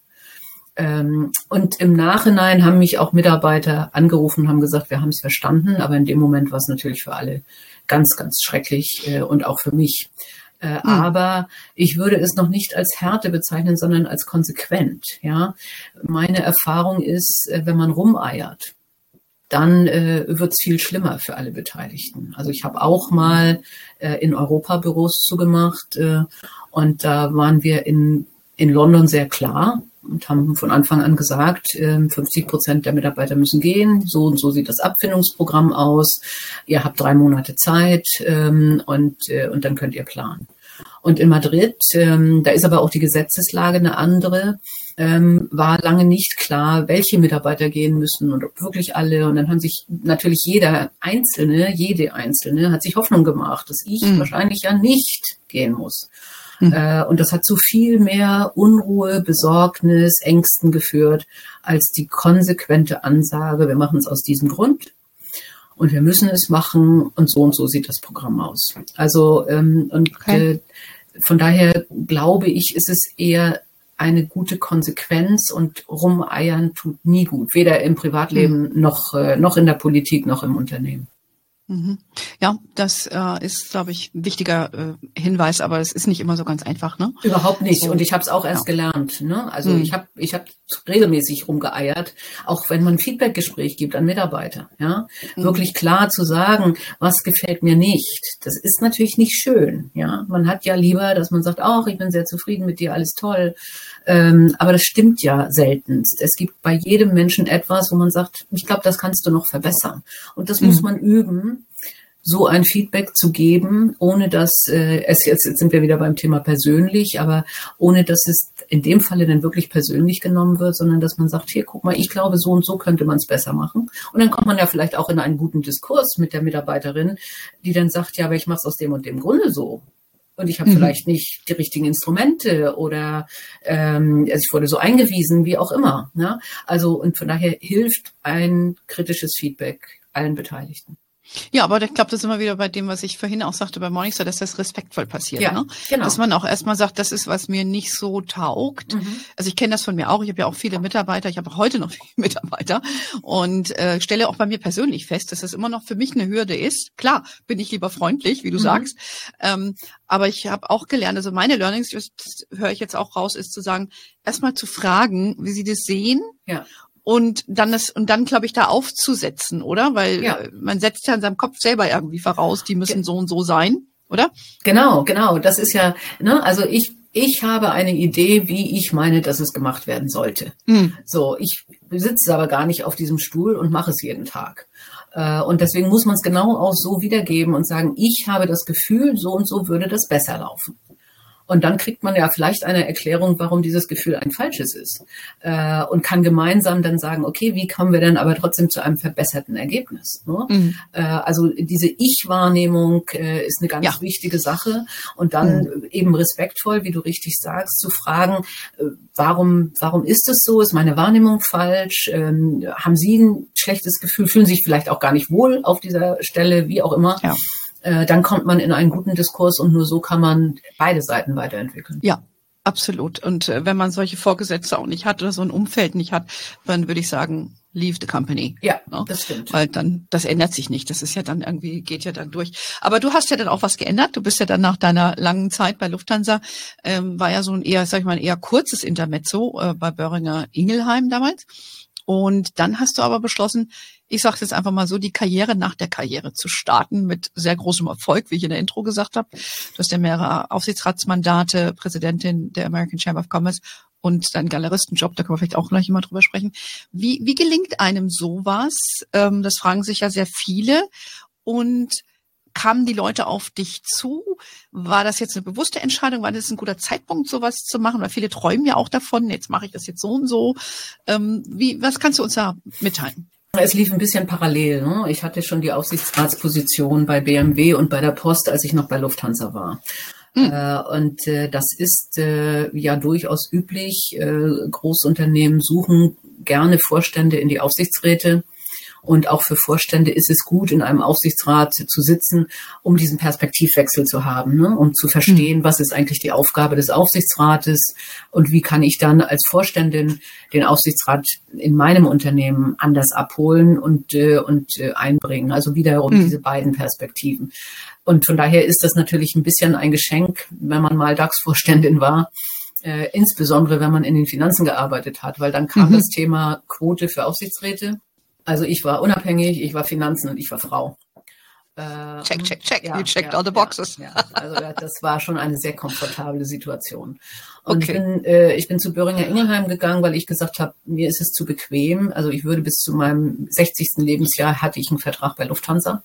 Ähm, und im Nachhinein haben mich auch Mitarbeiter angerufen und haben gesagt, wir haben es verstanden, aber in dem Moment war es natürlich für alle ganz, ganz schrecklich äh, und auch für mich. Äh, hm. Aber ich würde es noch nicht als Härte bezeichnen, sondern als konsequent. Ja, meine Erfahrung ist, äh, wenn man rumeiert, dann äh, wird es viel schlimmer für alle Beteiligten. Also ich habe auch mal äh, in Europa Büros zugemacht äh, und da waren wir in, in London sehr klar und haben von Anfang an gesagt, äh, fünfzig Prozent der Mitarbeiter müssen gehen, so und so sieht das Abfindungsprogramm aus, ihr habt drei Monate Zeit ähm, und, äh, und dann könnt ihr planen. Und in Madrid, ähm, da ist aber auch die Gesetzeslage eine andere, ähm, war lange nicht klar, welche Mitarbeiter gehen müssen und ob wirklich alle. Und dann haben sich natürlich jeder Einzelne, jede Einzelne hat sich Hoffnung gemacht, dass ich mhm. wahrscheinlich ja nicht gehen muss. Mhm. Äh, und das hat zu viel mehr Unruhe, Besorgnis, Ängsten geführt, als die konsequente Ansage, wir machen es aus diesem Grund. Und wir müssen es machen und so und so sieht das Programm aus. Also ähm, und okay. äh, von daher glaube ich, ist es eher eine gute Konsequenz und rumeiern tut nie gut, weder im Privatleben mhm. noch äh, noch in der Politik noch im Unternehmen. Mhm. Ja, das äh, ist, glaube ich, ein wichtiger äh, Hinweis, aber es ist nicht immer so ganz einfach, ne? Überhaupt nicht. So. Und ich habe es auch erst ja. gelernt. Ne? Also mhm. ich habe ich hab regelmäßig rumgeeiert, auch wenn man ein Feedbackgespräch gibt an Mitarbeiter. Ja, mhm. wirklich klar zu sagen, was gefällt mir nicht. Das ist natürlich nicht schön. Ja, man hat ja lieber, dass man sagt, ach, ich bin sehr zufrieden mit dir, alles toll. Ähm, aber das stimmt ja seltenst. Es gibt bei jedem Menschen etwas, wo man sagt, ich glaube, das kannst du noch verbessern. Und das mhm. muss man üben, so ein Feedback zu geben, ohne dass äh, es jetzt, jetzt sind wir wieder beim Thema persönlich, aber ohne dass es in dem Falle dann wirklich persönlich genommen wird, sondern dass man sagt, hier, guck mal, ich glaube, so und so könnte man es besser machen. Und dann kommt man ja vielleicht auch in einen guten Diskurs mit der Mitarbeiterin, die dann sagt, ja, aber ich mache es aus dem und dem Grunde so. Und ich habe mhm. vielleicht nicht die richtigen Instrumente oder ähm, also ich wurde so eingewiesen, wie auch immer. Ne? Also und von daher hilft ein kritisches Feedback allen Beteiligten. Ja, aber ich glaube, das ist immer wieder bei dem, was ich vorhin auch sagte bei Morningstar, dass das respektvoll passiert. Ja, ne? genau. Dass man auch erstmal sagt, das ist, was mir nicht so taugt. Mhm. Also ich kenne das von mir auch. Ich habe ja auch viele Mitarbeiter. Ich habe auch heute noch viele Mitarbeiter und äh, stelle auch bei mir persönlich fest, dass das immer noch für mich eine Hürde ist. Klar, bin ich lieber freundlich, wie du mhm. sagst. Ähm, aber ich habe auch gelernt, also meine Learnings, das höre ich jetzt auch raus, ist zu sagen, erstmal zu fragen, wie sie das sehen. Ja. Und dann das, und dann, glaube ich, da aufzusetzen, oder? Weil ja. man setzt ja in seinem Kopf selber irgendwie voraus, die müssen so und so sein, oder? Genau, genau. Das ist ja, ne, also ich, ich habe eine Idee, wie ich meine, dass es gemacht werden sollte. Mhm. So, ich sitze aber gar nicht auf diesem Stuhl und mache es jeden Tag. Und deswegen muss man es genau auch so wiedergeben und sagen, ich habe das Gefühl, so und so würde das besser laufen. Und dann kriegt man ja vielleicht eine Erklärung, warum dieses Gefühl ein falsches ist. Äh, und kann gemeinsam dann sagen, okay, wie kommen wir denn aber trotzdem zu einem verbesserten Ergebnis? Ne? Mhm. Äh, also diese Ich-Wahrnehmung äh, ist eine ganz ja. wichtige Sache. Und dann mhm. eben respektvoll, wie du richtig sagst, zu fragen, äh, warum, warum ist es so? Ist meine Wahrnehmung falsch? Ähm, haben Sie ein schlechtes Gefühl? Fühlen sich vielleicht auch gar nicht wohl auf dieser Stelle, wie auch immer? Ja. Dann kommt man in einen guten Diskurs und nur so kann man beide Seiten weiterentwickeln. Ja, absolut. Und äh, wenn man solche Vorgesetzte auch nicht hat oder so ein Umfeld nicht hat, dann würde ich sagen, leave the company. Ja, ne? Das stimmt. Weil dann, das ändert sich nicht. Das ist ja dann irgendwie, geht ja dann durch. Aber du hast ja dann auch was geändert. Du bist ja dann nach deiner langen Zeit bei Lufthansa, ähm, war ja so ein eher, sag ich mal, ein eher kurzes Intermezzo äh, bei Boehringer Ingelheim damals. Und dann hast du aber beschlossen, ich sage jetzt einfach mal so, die Karriere nach der Karriere zu starten mit sehr großem Erfolg, wie ich in der Intro gesagt habe. Du hast ja mehrere Aufsichtsratsmandate, Präsidentin der American Chamber of Commerce und deinen Galeristenjob, da können wir vielleicht auch gleich mal drüber sprechen. Wie, wie gelingt einem sowas? Ähm, das fragen sich ja sehr viele. Und kamen die Leute auf dich zu? War das jetzt eine bewusste Entscheidung? War das ein guter Zeitpunkt, sowas zu machen? Weil viele träumen ja auch davon, jetzt mache ich das jetzt so und so. Ähm, wie, was kannst du uns da mitteilen? Es lief ein bisschen parallel. Ne? Ich hatte schon die Aufsichtsratsposition bei B M W und bei der Post, als ich noch bei Lufthansa war. Hm. Äh, und äh, das ist äh, ja durchaus üblich. Äh, Großunternehmen suchen gerne Vorstände in die Aufsichtsräte. Und auch für Vorstände ist es gut, in einem Aufsichtsrat zu sitzen, um diesen Perspektivwechsel zu haben, ne? Um zu verstehen, mhm. was ist eigentlich die Aufgabe des Aufsichtsrates und wie kann ich dann als Vorständin den Aufsichtsrat in meinem Unternehmen anders abholen und, äh, und äh, einbringen. Also wiederum mhm. diese beiden Perspektiven. Und von daher ist das natürlich ein bisschen ein Geschenk, wenn man mal DAX-Vorständin war. Äh, insbesondere, wenn man in den Finanzen gearbeitet hat, weil dann kam mhm. das Thema Quote für Aufsichtsräte. Also ich war unabhängig, ich war Finanzen und ich war Frau. Äh, check, check, check. Ja, you checked ja, all the boxes. Ja, ja. Also das war schon eine sehr komfortable Situation. Und okay. ich bin, äh, ich bin zu Boehringer Ingelheim gegangen, weil ich gesagt habe, mir ist es zu bequem. Also ich würde bis zu meinem sechzigsten Lebensjahr hatte ich einen Vertrag bei Lufthansa.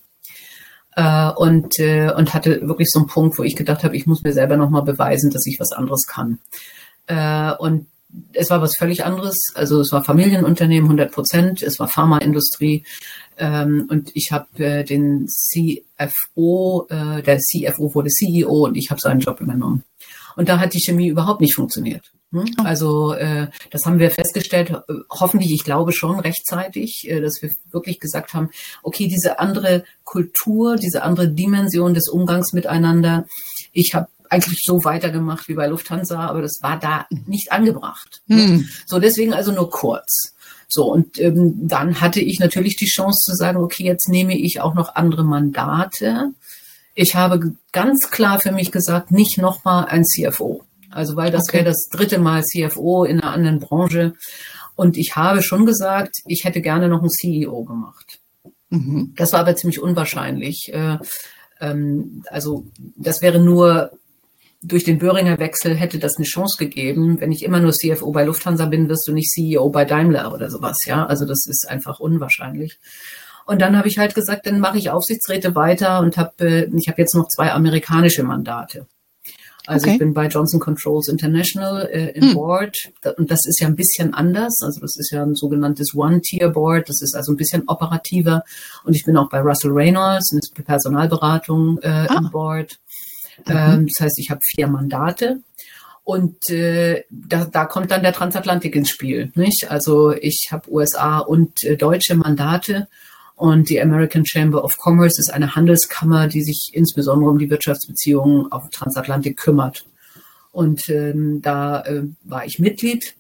Äh, und, äh, und hatte wirklich so einen Punkt, wo ich gedacht habe, ich muss mir selber nochmal beweisen, dass ich was anderes kann. Äh, und es war was völlig anderes. Also es war Familienunternehmen, hundert Prozent. Es war Pharmaindustrie. Ähm, und ich habe äh, den C F O, äh, der C F O wurde C E O und ich habe seinen Job übernommen. Und da hat die Chemie überhaupt nicht funktioniert. Hm? Also äh, das haben wir festgestellt, äh, hoffentlich, ich glaube schon rechtzeitig, äh, dass wir wirklich gesagt haben, okay, diese andere Kultur, diese andere Dimension des Umgangs miteinander, ich habe eigentlich so weitergemacht wie bei Lufthansa, aber das war da nicht angebracht. Hm. So, deswegen also nur kurz. So, und ähm, dann hatte ich natürlich die Chance zu sagen, okay, jetzt nehme ich auch noch andere Mandate. Ich habe ganz klar für mich gesagt, nicht nochmal ein C F O. Also, weil das okay. wäre das dritte Mal C F O in einer anderen Branche. Und ich habe schon gesagt, ich hätte gerne noch einen C E O gemacht. Mhm. Das war aber ziemlich unwahrscheinlich. Äh, ähm, also, das wäre nur durch den Boehringer Wechsel hätte das eine Chance gegeben. Wenn ich immer nur C F O bei Lufthansa bin, wirst du nicht C E O bei Daimler oder sowas. Ja, also das ist einfach unwahrscheinlich. Und dann habe ich halt gesagt, dann mache ich Aufsichtsräte weiter und habe, ich habe jetzt noch zwei amerikanische Mandate. Also okay. ich bin bei Johnson Controls International äh, im hm. Board und das ist ja ein bisschen anders. Also das ist ja ein sogenanntes One-Tier-Board. Das ist also ein bisschen operativer. Und ich bin auch bei Russell Reynolds, eine Personalberatung äh, ah. im Board. Mhm. Das heißt, ich habe vier Mandate und äh, da, da kommt dann der Transatlantik ins Spiel, nicht? Also ich habe U S A und äh, deutsche Mandate Und die American Chamber of Commerce ist eine Handelskammer, die sich insbesondere um die Wirtschaftsbeziehungen auf Transatlantik kümmert. Und ähm, da äh, war ich Mitglied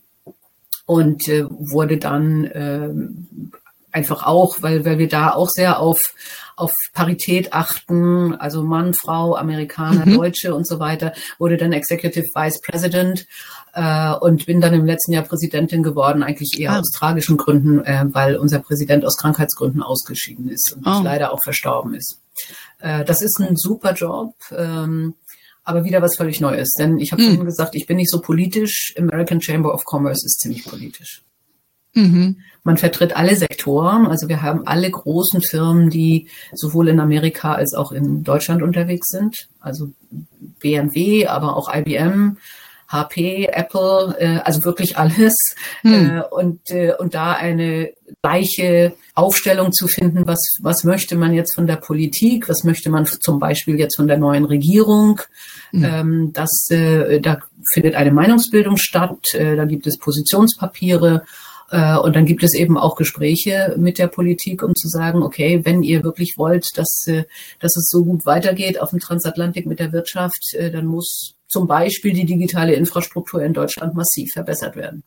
und äh, wurde dann äh, einfach auch, weil, weil wir da auch sehr auf, auf Parität achten, also Mann, Frau, Amerikaner, mhm. Deutsche und so weiter, wurde dann Executive Vice President äh, und bin dann im letzten Jahr Präsidentin geworden, eigentlich eher ah. aus tragischen Gründen, äh, weil unser Präsident aus Krankheitsgründen ausgeschieden ist und oh. leider auch verstorben ist. Äh, das ist ein super Job, ähm, aber wieder was völlig Neues, denn ich habe mhm. vorhin gesagt, ich bin nicht so politisch, American Chamber of Commerce ist ziemlich politisch. Mhm. Man vertritt alle Sektoren, also wir haben alle großen Firmen, die sowohl in Amerika als auch in Deutschland unterwegs sind, also B M W, aber auch I B M, H P, Apple, äh, also wirklich alles. Hm. Äh, und, äh, und da eine gleiche Aufstellung zu finden, was, was möchte man jetzt von der Politik, was möchte man zum Beispiel jetzt von der neuen Regierung. Hm. Ähm, das, äh, da findet eine Meinungsbildung statt, äh, da gibt es Positionspapiere. Und dann gibt es eben auch Gespräche mit der Politik, um zu sagen, okay, wenn ihr wirklich wollt, dass, dass es so gut weitergeht auf dem Transatlantik mit der Wirtschaft, dann muss zum Beispiel die digitale Infrastruktur in Deutschland massiv verbessert werden.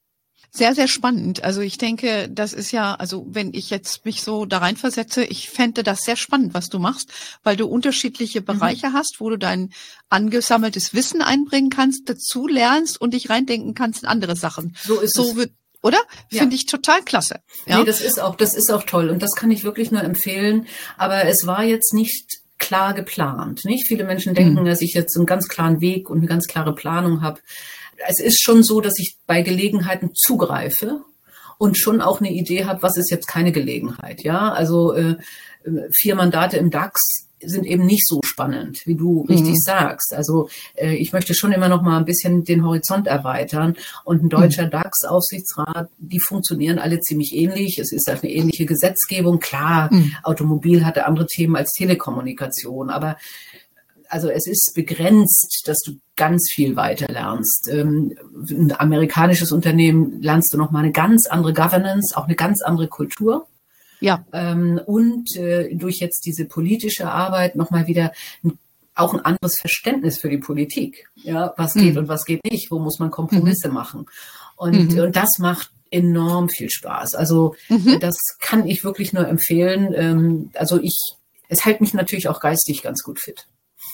Sehr, sehr spannend. Also ich denke, das ist ja, also wenn ich jetzt mich so da reinversetze, ich fände das sehr spannend, was du machst, weil du unterschiedliche Bereiche mhm. hast, wo du dein angesammeltes Wissen einbringen kannst, dazu lernst und dich reindenken kannst in andere Sachen. So ist so es. Wird, Oder? Ja. Finde ich total klasse. Ja? Nee, das ist auch, das ist auch toll. Und das kann ich wirklich nur empfehlen. Aber es war jetzt nicht klar geplant, nicht? Viele Menschen denken, mhm. dass ich jetzt einen ganz klaren Weg und eine ganz klare Planung habe. Es ist schon so, dass ich bei Gelegenheiten zugreife und schon auch eine Idee habe, was ist jetzt keine Gelegenheit. Ja, also äh, vier Mandate im DAX sind eben nicht so spannend, wie du richtig mhm. sagst. Also äh, ich möchte schon immer noch mal ein bisschen den Horizont erweitern. Und ein deutscher mhm. DAX-Aufsichtsrat, die funktionieren alle ziemlich ähnlich. Es ist halt eine ähnliche Gesetzgebung. Klar, mhm. Automobil hatte andere Themen als Telekommunikation, aber also es ist begrenzt, dass du ganz viel weiter lernst. Ähm, ein amerikanisches Unternehmen lernst du noch mal eine ganz andere Governance, auch eine ganz andere Kultur. Ja. Ähm, und äh, durch jetzt diese politische Arbeit nochmal wieder ein, auch ein anderes Verständnis für die Politik. Ja, was geht mhm. und was geht nicht, wo muss man Kompromisse mhm. machen. Und, mhm. und das macht enorm viel Spaß. Also mhm. das kann ich wirklich nur empfehlen. Ähm, also ich, es hält mich natürlich auch geistig ganz gut fit.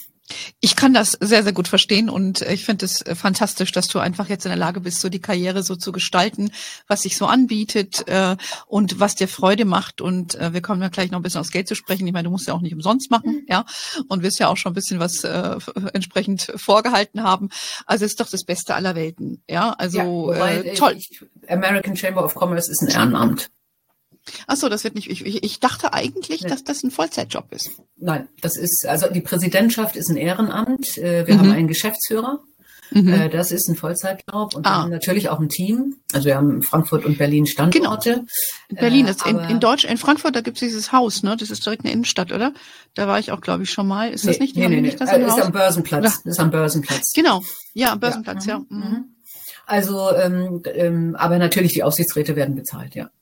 Ich kann das sehr, sehr gut verstehen und ich finde es fantastisch, dass du einfach jetzt in der Lage bist, so die Karriere so zu gestalten, was sich so anbietet äh, und was dir Freude macht. Und äh, wir kommen ja gleich noch ein bisschen aufs Geld zu sprechen. Ich meine, du musst ja auch nicht umsonst machen, ja, und wirst ja auch schon ein bisschen was äh, entsprechend vorgehalten haben. Also es ist doch das Beste aller Welten, ja. Also ja, wobei, äh, toll. Ich, American Chamber of Commerce ist ein Ehrenamt. Ach so, das wird nicht, ich, ich, ich dachte eigentlich, nee. dass das ein Vollzeitjob ist. Nein, das ist, also die Präsidentschaft ist ein Ehrenamt. Wir mhm. haben einen Geschäftsführer. Mhm. Das ist ein Vollzeitjob und ah. wir haben natürlich auch ein Team. Also wir haben Frankfurt und Berlin Standorte. Genau. In Berlin, ist in, in Deutsch, in Frankfurt, da gibt es dieses Haus, ne? Das ist direkt eine Innenstadt, oder? Da war ich auch, glaube ich, schon mal. Ist das nee, nicht? Nee, nee, nicht das nee. Ist Haus? Am Börsenplatz. Ja. Das ist am Börsenplatz. Genau. Ja, am Börsenplatz, ja. ja. Mhm. Also, ähm, ähm, aber natürlich die Aufsichtsräte werden bezahlt, ja.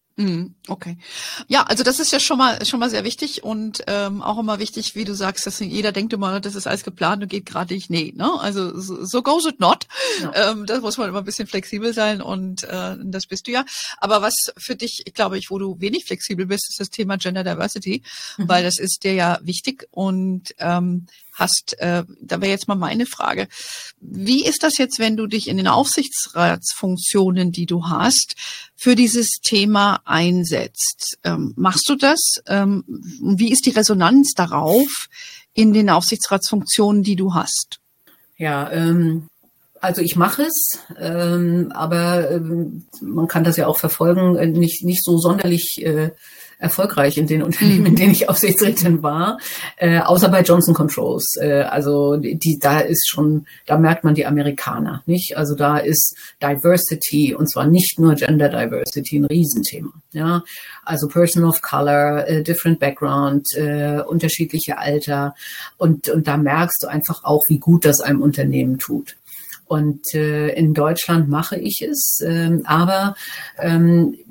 Okay. Ja, also das ist ja schon mal schon mal sehr wichtig und ähm, auch immer wichtig, wie du sagst, dass jeder denkt immer, das ist alles geplant und geht gerade nicht. Nee, ne? Also so, so goes it not. Ja. Ähm, da muss man immer ein bisschen flexibel sein und äh, das bist du ja. Aber was für dich, glaube ich, wo du wenig flexibel bist, ist das Thema Gender Diversity, mhm. weil das ist dir ja wichtig und ähm, hast, äh, da wäre jetzt mal meine Frage. Wie ist das jetzt, wenn du dich in den Aufsichtsratsfunktionen, die du hast, für dieses Thema einsetzt? Ähm, machst du das? Ähm, wie ist die Resonanz darauf in den Aufsichtsratsfunktionen, die du hast? Ja, ähm, also ich mache es, ähm, aber ähm, man kann das ja auch verfolgen, äh, nicht, nicht so sonderlich äh, erfolgreich in den Unternehmen, in denen ich Aufsichtsrätin war, äh, außer bei Johnson Controls. Äh, also die, da ist schon, da merkt man die Amerikaner, nicht? Also da ist Diversity und zwar nicht nur Gender Diversity ein Riesenthema. Ja, also Person of Color, äh, different Background, äh, unterschiedliche Alter und und da merkst du einfach auch, wie gut das einem Unternehmen tut. Und äh, in Deutschland mache ich es, äh, aber ähm,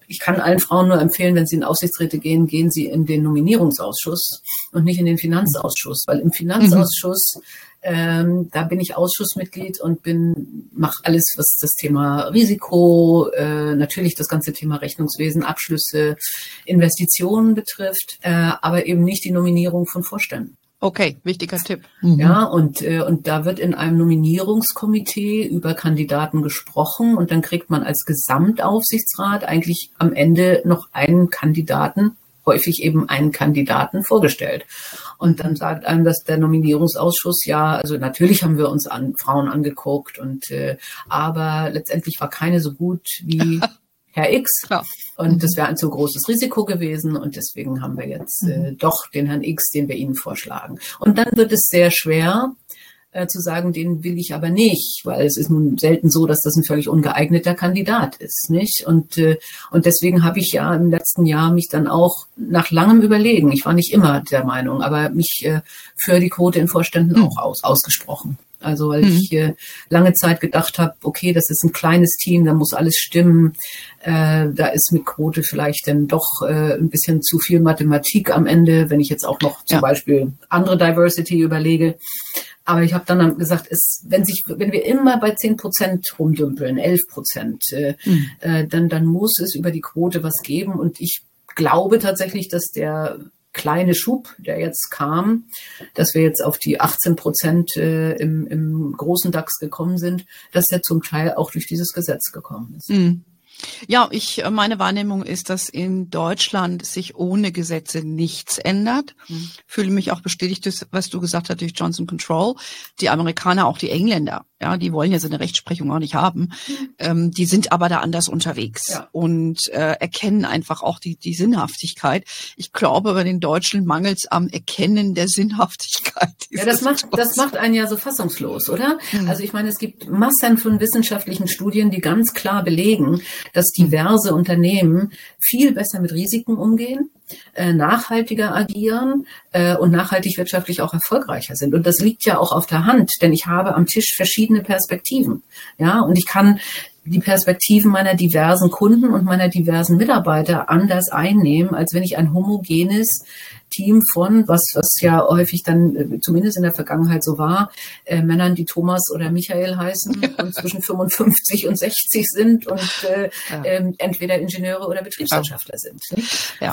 ich kann allen Frauen nur empfehlen, wenn sie in Aufsichtsräte gehen, gehen sie in den Nominierungsausschuss und nicht in den Finanzausschuss, weil im Finanzausschuss, mhm. ähm, da bin ich Ausschussmitglied und bin mache alles, was das Thema Risiko, äh, natürlich das ganze Thema Rechnungswesen, Abschlüsse, Investitionen betrifft, äh, aber eben nicht die Nominierung von Vorständen. Okay, wichtiger Tipp. Mhm. Ja, und, äh, und da wird in einem Nominierungskomitee über Kandidaten gesprochen und dann kriegt man als Gesamtaufsichtsrat eigentlich am Ende noch einen Kandidaten, häufig eben einen Kandidaten vorgestellt. Und dann sagt einem das der Nominierungsausschuss, ja, also natürlich haben wir uns an Frauen angeguckt und äh, aber letztendlich war keine so gut wie Herr X. Klar. Und mhm. das wäre ein zu großes Risiko gewesen und deswegen haben wir jetzt mhm. äh, doch den Herrn X, den wir Ihnen vorschlagen. Und dann wird es sehr schwer äh, zu sagen, den will ich aber nicht, weil es ist nun selten so, dass das ein völlig ungeeigneter Kandidat ist, nicht? Und äh, und deswegen habe ich ja im letzten Jahr mich dann auch nach langem Überlegen, ich war nicht immer der Meinung, aber mich äh, für die Quote in Vorständen mhm. auch aus, ausgesprochen. Also weil mhm. ich äh, lange Zeit gedacht habe, okay, das ist ein kleines Team, da muss alles stimmen. Äh, da ist mit Quote vielleicht dann doch äh, ein bisschen zu viel Mathematik am Ende, wenn ich jetzt auch noch zum ja. Beispiel andere Diversity überlege. Aber ich habe dann gesagt, es, wenn sich, wenn wir immer bei zehn Prozent rumdümpeln, elf Prozent, äh, mhm. äh, dann, dann muss es über die Quote was geben. Und ich glaube tatsächlich, dass der kleine Schub, der jetzt kam, dass wir jetzt auf die achtzehn Prozent äh, im, im großen DAX gekommen sind, dass der zum Teil auch durch dieses Gesetz gekommen ist. Mhm. Ja, ich, meine Wahrnehmung ist, dass in Deutschland sich ohne Gesetze nichts ändert. Mhm. Fühle mich auch bestätigt, was du gesagt hast durch Johnson Control. Die Amerikaner, auch die Engländer, ja, die wollen ja so eine Rechtsprechung auch nicht haben. Mhm. Ähm, die sind aber da anders unterwegs ja. und äh, erkennen einfach auch die, die Sinnhaftigkeit. Ich glaube, bei den Deutschen mangelt es am Erkennen der Sinnhaftigkeit. Ja, das macht, das macht einen ja so fassungslos, oder? Mhm. Also ich meine, es gibt Massen von wissenschaftlichen Studien, die ganz klar belegen, dass diverse Unternehmen viel besser mit Risiken umgehen, äh, nachhaltiger agieren äh, und nachhaltig wirtschaftlich auch erfolgreicher sind. Und das liegt ja auch auf der Hand, denn ich habe am Tisch verschiedene Perspektiven. Ja, und ich kann die Perspektiven meiner diversen Kunden und meiner diversen Mitarbeiter anders einnehmen, als wenn ich ein homogenes Team von, was, was ja häufig dann, zumindest in der Vergangenheit so war, äh, Männern, die Thomas oder Michael heißen und zwischen fünfundfünfzig und sechzig sind und äh, ja. äh, entweder Ingenieure oder Betriebswirtschaftler ja. sind. Ja.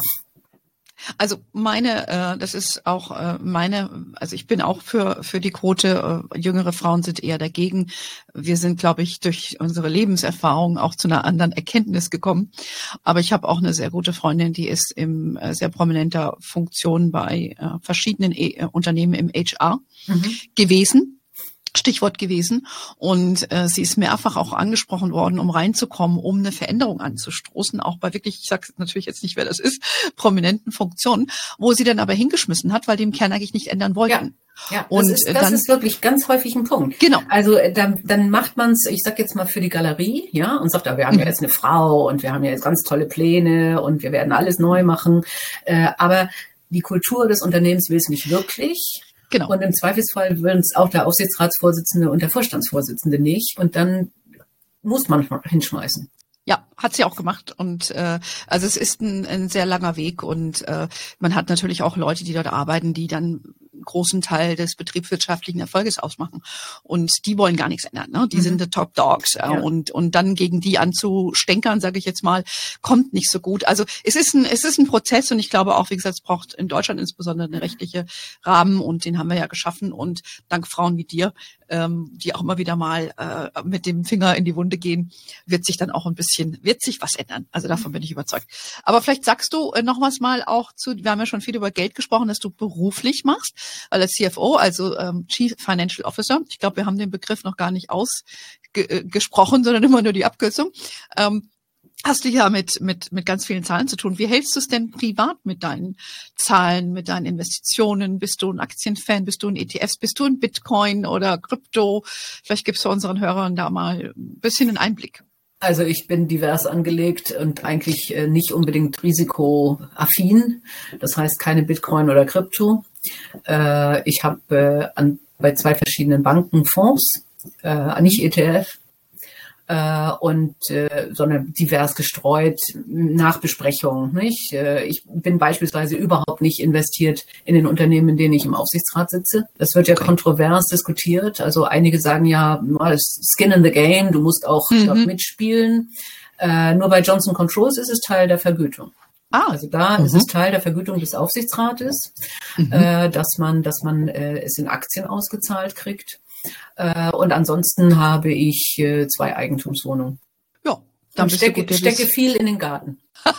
Also meine, äh, das ist auch äh, meine, also ich bin auch für für die Quote. Äh, jüngere Frauen sind eher dagegen. Wir sind, glaube ich, durch unsere Lebenserfahrung auch zu einer anderen Erkenntnis gekommen. Aber ich habe auch eine sehr gute Freundin, die ist in äh, sehr prominenter Funktion bei äh, verschiedenen e- Unternehmen im H R mhm. gewesen. Stichwort gewesen. Und äh, sie ist mehrfach auch angesprochen worden, um reinzukommen, um eine Veränderung anzustoßen, auch bei wirklich, ich sage natürlich jetzt nicht, wer das ist, prominenten Funktionen, wo sie dann aber hingeschmissen hat, weil die im Kern eigentlich nicht ändern wollten. Ja, ja, und das, ist, das dann, ist wirklich ganz häufig ein Punkt. Genau. Also dann, dann macht man es, ich sag jetzt mal für die Galerie, ja, und sagt, ja, wir haben ja jetzt eine Frau und wir haben ja jetzt ganz tolle Pläne und wir werden alles neu machen. Äh, aber die Kultur des Unternehmens will es nicht wirklich. Genau. Und im Zweifelsfall will es auch der Aufsichtsratsvorsitzende und der Vorstandsvorsitzende nicht. Und dann muss man hinschmeißen. Ja, hat sie auch gemacht. Und äh, also es ist ein, ein sehr langer Weg. Und äh, man hat natürlich auch Leute, die dort arbeiten, die dann einen großen Teil des betriebswirtschaftlichen Erfolges ausmachen. Und die wollen gar nichts ändern. Ne? Die mhm. sind the top dogs. Äh, ja. Und und dann gegen die anzustänkern, sage ich jetzt mal, kommt nicht so gut. Also es ist ein es ist ein Prozess. Und ich glaube auch, wie gesagt, es braucht in Deutschland insbesondere eine rechtliche Rahmen. Und den haben wir ja geschaffen. Und dank Frauen wie dir, ähm, die auch immer wieder mal äh, mit dem Finger in die Wunde gehen, wird sich dann auch ein bisschen, wird sich was ändern. Also davon bin ich überzeugt. Aber vielleicht sagst du äh, noch was mal auch zu, wir haben ja schon viel über Geld gesprochen, dass du beruflich machst, weil als C F O, also ähm, Chief Financial Officer, ich glaube, wir haben den Begriff noch gar nicht ausgesprochen, ge- sondern immer nur die Abkürzung. Ähm, Hast du ja mit, mit, mit ganz vielen Zahlen zu tun. Wie hältst du es denn privat mit deinen Zahlen, mit deinen Investitionen? Bist du ein Aktienfan? Bist du ein E T Fs? Bist du ein Bitcoin oder Krypto? Vielleicht gibst du unseren Hörern da mal ein bisschen einen Einblick. Also ich bin divers angelegt und eigentlich nicht unbedingt risikoaffin. Das heißt keine Bitcoin oder Krypto. Ich habe an, bei zwei verschiedenen Banken Fonds, nicht E T F. Äh, und äh, sondern divers gestreut, Nachbesprechungen, nicht? Äh, ich bin beispielsweise überhaupt nicht investiert in den Unternehmen, in denen ich im Aufsichtsrat sitze. Das wird ja okay. kontrovers diskutiert. Also einige sagen ja, Skin in the Game, du musst auch mhm. dort mitspielen. Äh, nur bei Johnson Controls ist es Teil der Vergütung. Ah, also da mhm. ist es Teil der Vergütung des Aufsichtsrates, mhm. äh, dass man, dass man äh, es in Aktien ausgezahlt kriegt. Äh, und ansonsten habe ich äh, zwei Eigentumswohnungen. Ja, dann stecke, stecke viel in den Garten.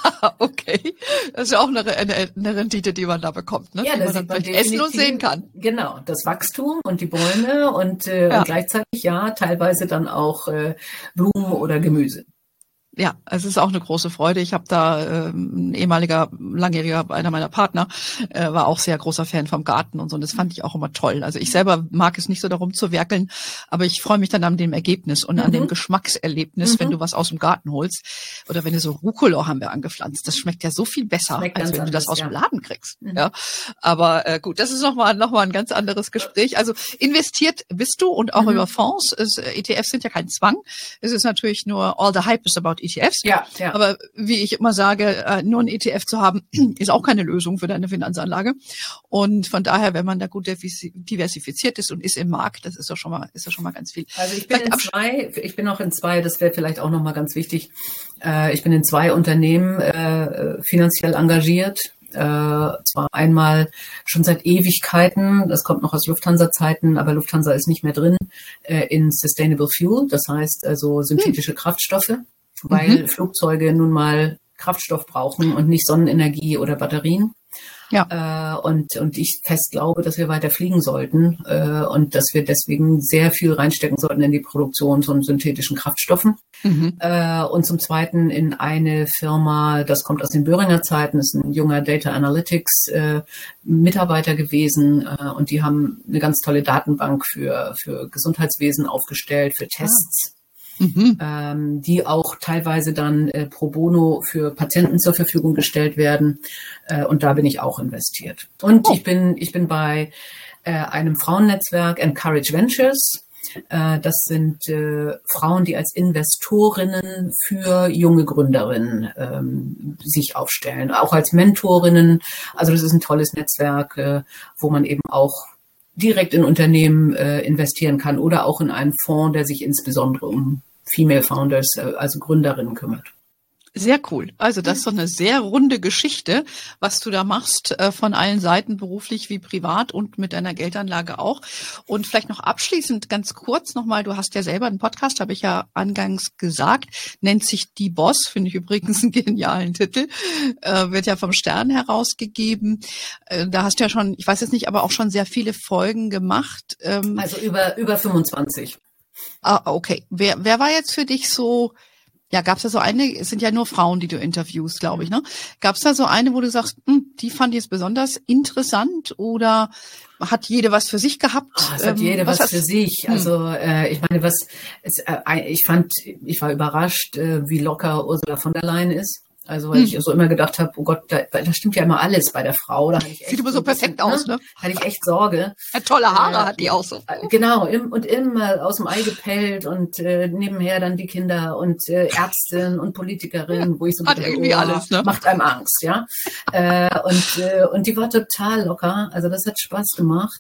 Okay, das ist ja auch eine, eine, eine Rendite, die man da bekommt, ne? Ja, die das man dann vielleicht essen und sehen kann. Genau, das Wachstum und die Bäume und, äh, ja. und gleichzeitig ja teilweise dann auch äh, Blumen oder Gemüse. Ja, es ist auch eine große Freude. Ich habe da ähm, ein ehemaliger, langjähriger, einer meiner Partner, äh, war auch sehr großer Fan vom Garten und so. Und das fand ich auch immer toll. Also ich selber mag es nicht so darum zu werkeln, aber ich freue mich dann an dem Ergebnis und mhm. an dem Geschmackserlebnis, mhm. wenn du was aus dem Garten holst. Oder wenn du so Rucola haben wir angepflanzt. Das schmeckt ja so viel besser, schmeckt als wenn anders, du das aus ja. dem Laden kriegst. Mhm. Ja, aber äh, gut, das ist nochmal noch mal ein ganz anderes Gespräch. Also investiert bist du und auch mhm. über Fonds. Es, E T Fs sind ja kein Zwang. Es ist natürlich nur all the hype is about E T Fs. Ja, ja. Aber wie ich immer sage, nur ein E T F zu haben, ist auch keine Lösung für deine Finanzanlage. Und von daher, wenn man da gut diversifiziert ist und ist im Markt, das ist doch schon mal, ist doch schon mal ganz viel. Also ich bin vielleicht in zwei, ich bin auch in zwei, das wäre vielleicht auch nochmal ganz wichtig. Ich bin in zwei Unternehmen äh, finanziell engagiert. Äh, zwar einmal schon seit Ewigkeiten, das kommt noch aus Lufthansa-Zeiten, aber Lufthansa ist nicht mehr drin, äh, in Sustainable Fuel, das heißt also synthetische hm. Kraftstoffe. Weil mhm. Flugzeuge nun mal Kraftstoff brauchen und nicht Sonnenenergie oder Batterien. Ja. Äh, und, und ich fest glaube, dass wir weiter fliegen sollten äh, und dass wir deswegen sehr viel reinstecken sollten in die Produktion von synthetischen Kraftstoffen. Mhm. Äh, und zum Zweiten in eine Firma, das kommt aus den Böhringer Zeiten, ist ein junger Data Analytics äh, Mitarbeiter gewesen äh, und die haben eine ganz tolle Datenbank für, für Gesundheitswesen aufgestellt, für Tests. Ah. Mhm. Ähm, die auch teilweise dann äh, pro bono für Patienten zur Verfügung gestellt werden. Äh, und da bin ich auch investiert. Und oh. ich bin ich bin bei äh, einem Frauennetzwerk Encourage Ventures. Äh, das sind äh, Frauen, die als Investorinnen für junge Gründerinnen ähm, sich aufstellen, auch als Mentorinnen. Also das ist ein tolles Netzwerk, äh, wo man eben auch direkt in Unternehmen äh, investieren kann oder auch in einen Fonds, der sich insbesondere um Female Founders, äh, also Gründerinnen kümmert. Sehr cool. Also das ist so eine sehr runde Geschichte, was du da machst, äh, von allen Seiten, beruflich wie privat und mit deiner Geldanlage auch. Und vielleicht noch abschließend ganz kurz nochmal, du hast ja selber einen Podcast, habe ich ja angangs gesagt, nennt sich Die Boss, finde ich übrigens einen genialen Titel, äh, wird ja vom Stern herausgegeben. Äh, da hast du ja schon, ich weiß jetzt nicht, aber auch schon sehr viele Folgen gemacht. Ähm, also über über fünfundzwanzig. Ah, okay. Wer, wer war jetzt für dich so... Ja, gab's da so eine, es sind ja nur Frauen, die du interviewst, glaube ich, ne? Gab's da so eine, wo du sagst, hm, die fand ich jetzt besonders interessant oder hat jede was für sich gehabt? Oh, es hat jede ähm, was, was für sich. Hm. Also äh, ich meine, was es, äh, ich fand, ich war überrascht, äh, wie locker Ursula von der Leyen ist. Also weil hm. ich so immer gedacht habe, oh Gott, da, da stimmt ja immer alles bei der Frau. Da hatte ich echt Sieht immer so perfekt bisschen, aus, ne? Hatte ich echt Sorge. Ja, tolle Haare äh, hat die auch so. Genau, im, und immer aus dem Ei gepellt und äh, nebenher dann die Kinder und äh, Ärztin und Politikerin, ja, wo ich so hat gedacht, irgendwie oh, alles, ne? Macht einem Angst, ja. äh, und, äh, und die war total locker. Also das hat Spaß gemacht.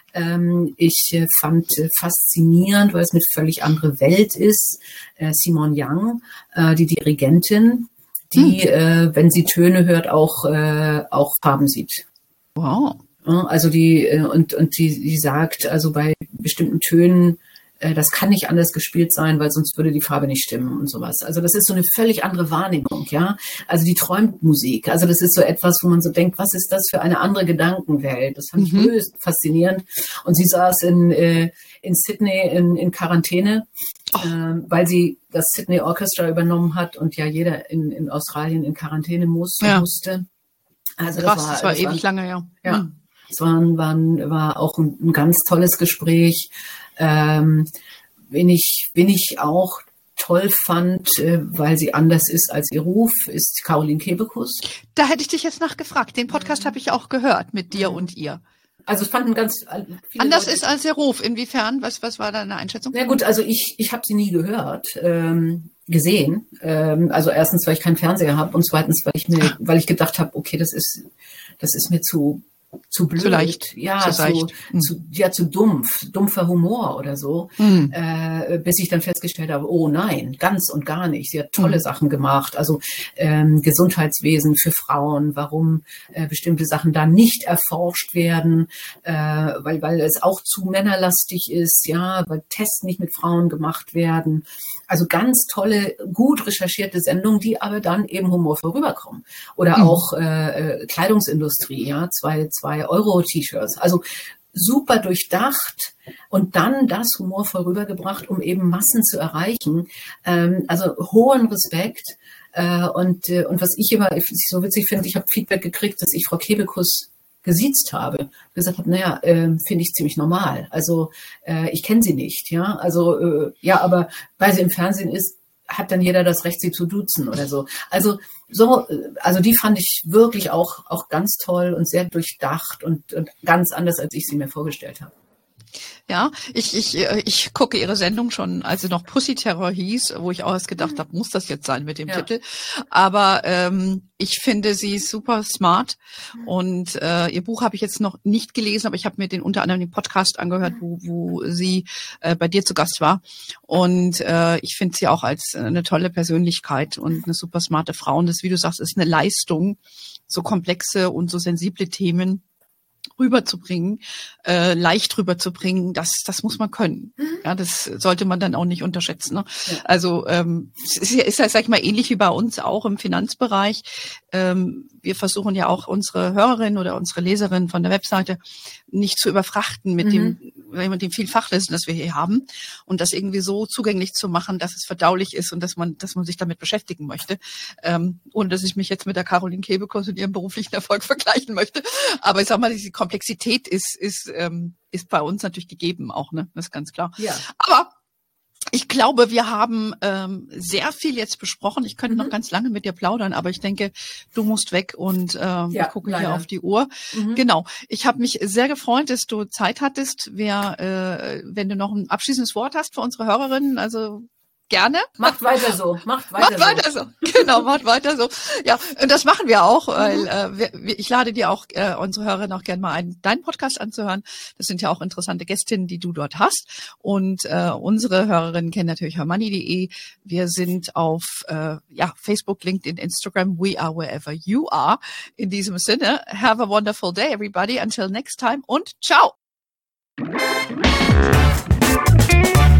Ähm, ich äh, fand äh, faszinierend, weil es eine völlig andere Welt ist, äh, Simone Young, äh, die Dirigentin, die, hm. äh, wenn sie Töne hört, auch, äh, auch Farben sieht. Wow. Also die, äh, und, und die, die sagt, also bei bestimmten Tönen, äh, das kann nicht anders gespielt sein, weil sonst würde die Farbe nicht stimmen und sowas. Also das ist so eine völlig andere Wahrnehmung, ja. Also die träumt Musik. Also das ist so etwas, wo man so denkt, was ist das für eine andere Gedankenwelt? Das fand mhm. ich höchst faszinierend. Und sie saß in, äh, in Sydney in, in Quarantäne, oh. äh, weil sie das Sydney Orchestra übernommen hat und ja jeder in, in Australien in Quarantäne muss, ja. musste. Also Krass, das war, das war das ewig war, lange, ja. Ja, mhm. es war, war, war auch ein, ein ganz tolles Gespräch. Ähm, wen ich, wen ich auch toll fand, äh, weil sie anders ist als ihr Ruf, ist Caroline Kebekus. Da hätte ich dich jetzt nachgefragt. Den Podcast habe ich auch gehört mit dir und ihr. Also es fanden ganz viele Anders Leute, ist als der Ruf. Inwiefern? Was, was war deine Einschätzung? Na gut, also ich, ich habe sie nie gehört, ähm, gesehen. Ähm, also erstens, weil ich keinen Fernseher habe und zweitens, weil ich mir, weil ich gedacht habe, okay, das ist, das ist mir zu zu blöd, zu leicht, ja, zu, zu, hm. zu, ja, zu dumpf, dumpfer Humor oder so, hm. äh, bis ich dann festgestellt habe, oh nein, ganz und gar nicht. Sie hat tolle hm. Sachen gemacht, also ähm, Gesundheitswesen für Frauen, warum äh, bestimmte Sachen da nicht erforscht werden, äh, weil weil es auch zu männerlastig ist, ja, weil Tests nicht mit Frauen gemacht werden. Also ganz tolle, gut recherchierte Sendungen, die aber dann eben humorvoll rüberkommen. Oder hm. auch äh, Kleidungsindustrie, ja, zwei zwei Euro T-Shirts. Also super durchdacht und dann das humorvoll rübergebracht, um eben Massen zu erreichen. Ähm, also hohen Respekt. Äh, und, äh, und was ich immer so witzig finde, ich habe Feedback gekriegt, dass ich Frau Kebekus gesiezt habe. Gesagt habe, naja, äh, finde ich ziemlich normal. Also äh, ich kenne sie nicht, ja. Also äh, ja, aber weil sie im Fernsehen ist, hat dann jeder das Recht, sie zu duzen oder so. Also so, also die fand ich wirklich auch auch ganz toll und sehr durchdacht und, und ganz anders, als ich sie mir vorgestellt habe. Ja, ich, ich, ich gucke ihre Sendung schon, als sie noch Pussy Terror hieß, wo ich auch erst gedacht habe, muss das jetzt sein mit dem ja. Titel. Aber ähm, ich finde sie super smart und äh, ihr Buch habe ich jetzt noch nicht gelesen, aber ich habe mir den unter anderem den Podcast angehört, wo, wo sie äh, bei dir zu Gast war. Und äh, ich finde sie auch als eine tolle Persönlichkeit und eine super smarte Frau. Und das, wie du sagst, ist eine Leistung, so komplexe und so sensible Themen rüberzubringen, äh, leicht rüberzubringen, das das muss man können. Ja, das sollte man dann auch nicht unterschätzen. Ne? Ja. Also ähm, es ist ja, ist ja, sag ich mal, ähnlich wie bei uns auch im Finanzbereich. Ähm, wir versuchen ja auch unsere Hörerinnen oder unsere Leserinnen von der Webseite nicht zu überfrachten mit mhm. dem mit dem viel Fachwissen, das wir hier haben, und das irgendwie so zugänglich zu machen, dass es verdaulich ist und dass man dass man sich damit beschäftigen möchte, ähm, ohne dass ich mich jetzt mit der Caroline Kebekus und ihrem beruflichen Erfolg vergleichen möchte. Aber ich sag mal, die Komplexität ist ist ähm, ist bei uns natürlich gegeben auch, ne? Das ist ganz klar. Ja. Aber ich glaube, wir haben ähm, sehr viel jetzt besprochen. Ich könnte mhm. noch ganz lange mit dir plaudern, aber ich denke, du musst weg und äh, ja, wir gucken leider. hier auf die Uhr. Mhm. Genau. Ich habe mich sehr gefreut, dass du Zeit hattest. Wer, äh, wenn du noch ein abschließendes Wort hast für unsere Hörerinnen, also gerne. Macht weiter so. Macht weiter, macht weiter so. so. Genau, macht weiter so. Ja, und das machen wir auch, weil äh, wir, ich lade dir auch äh, unsere Hörerinnen auch gerne mal ein, deinen Podcast anzuhören. Das sind ja auch interessante Gästinnen, die du dort hast. Und äh, unsere Hörerinnen kennen natürlich hermoney punkt de. Wir sind auf äh, ja Facebook, LinkedIn, Instagram. We are wherever you are. In diesem Sinne, have a wonderful day, everybody. Until next time und ciao.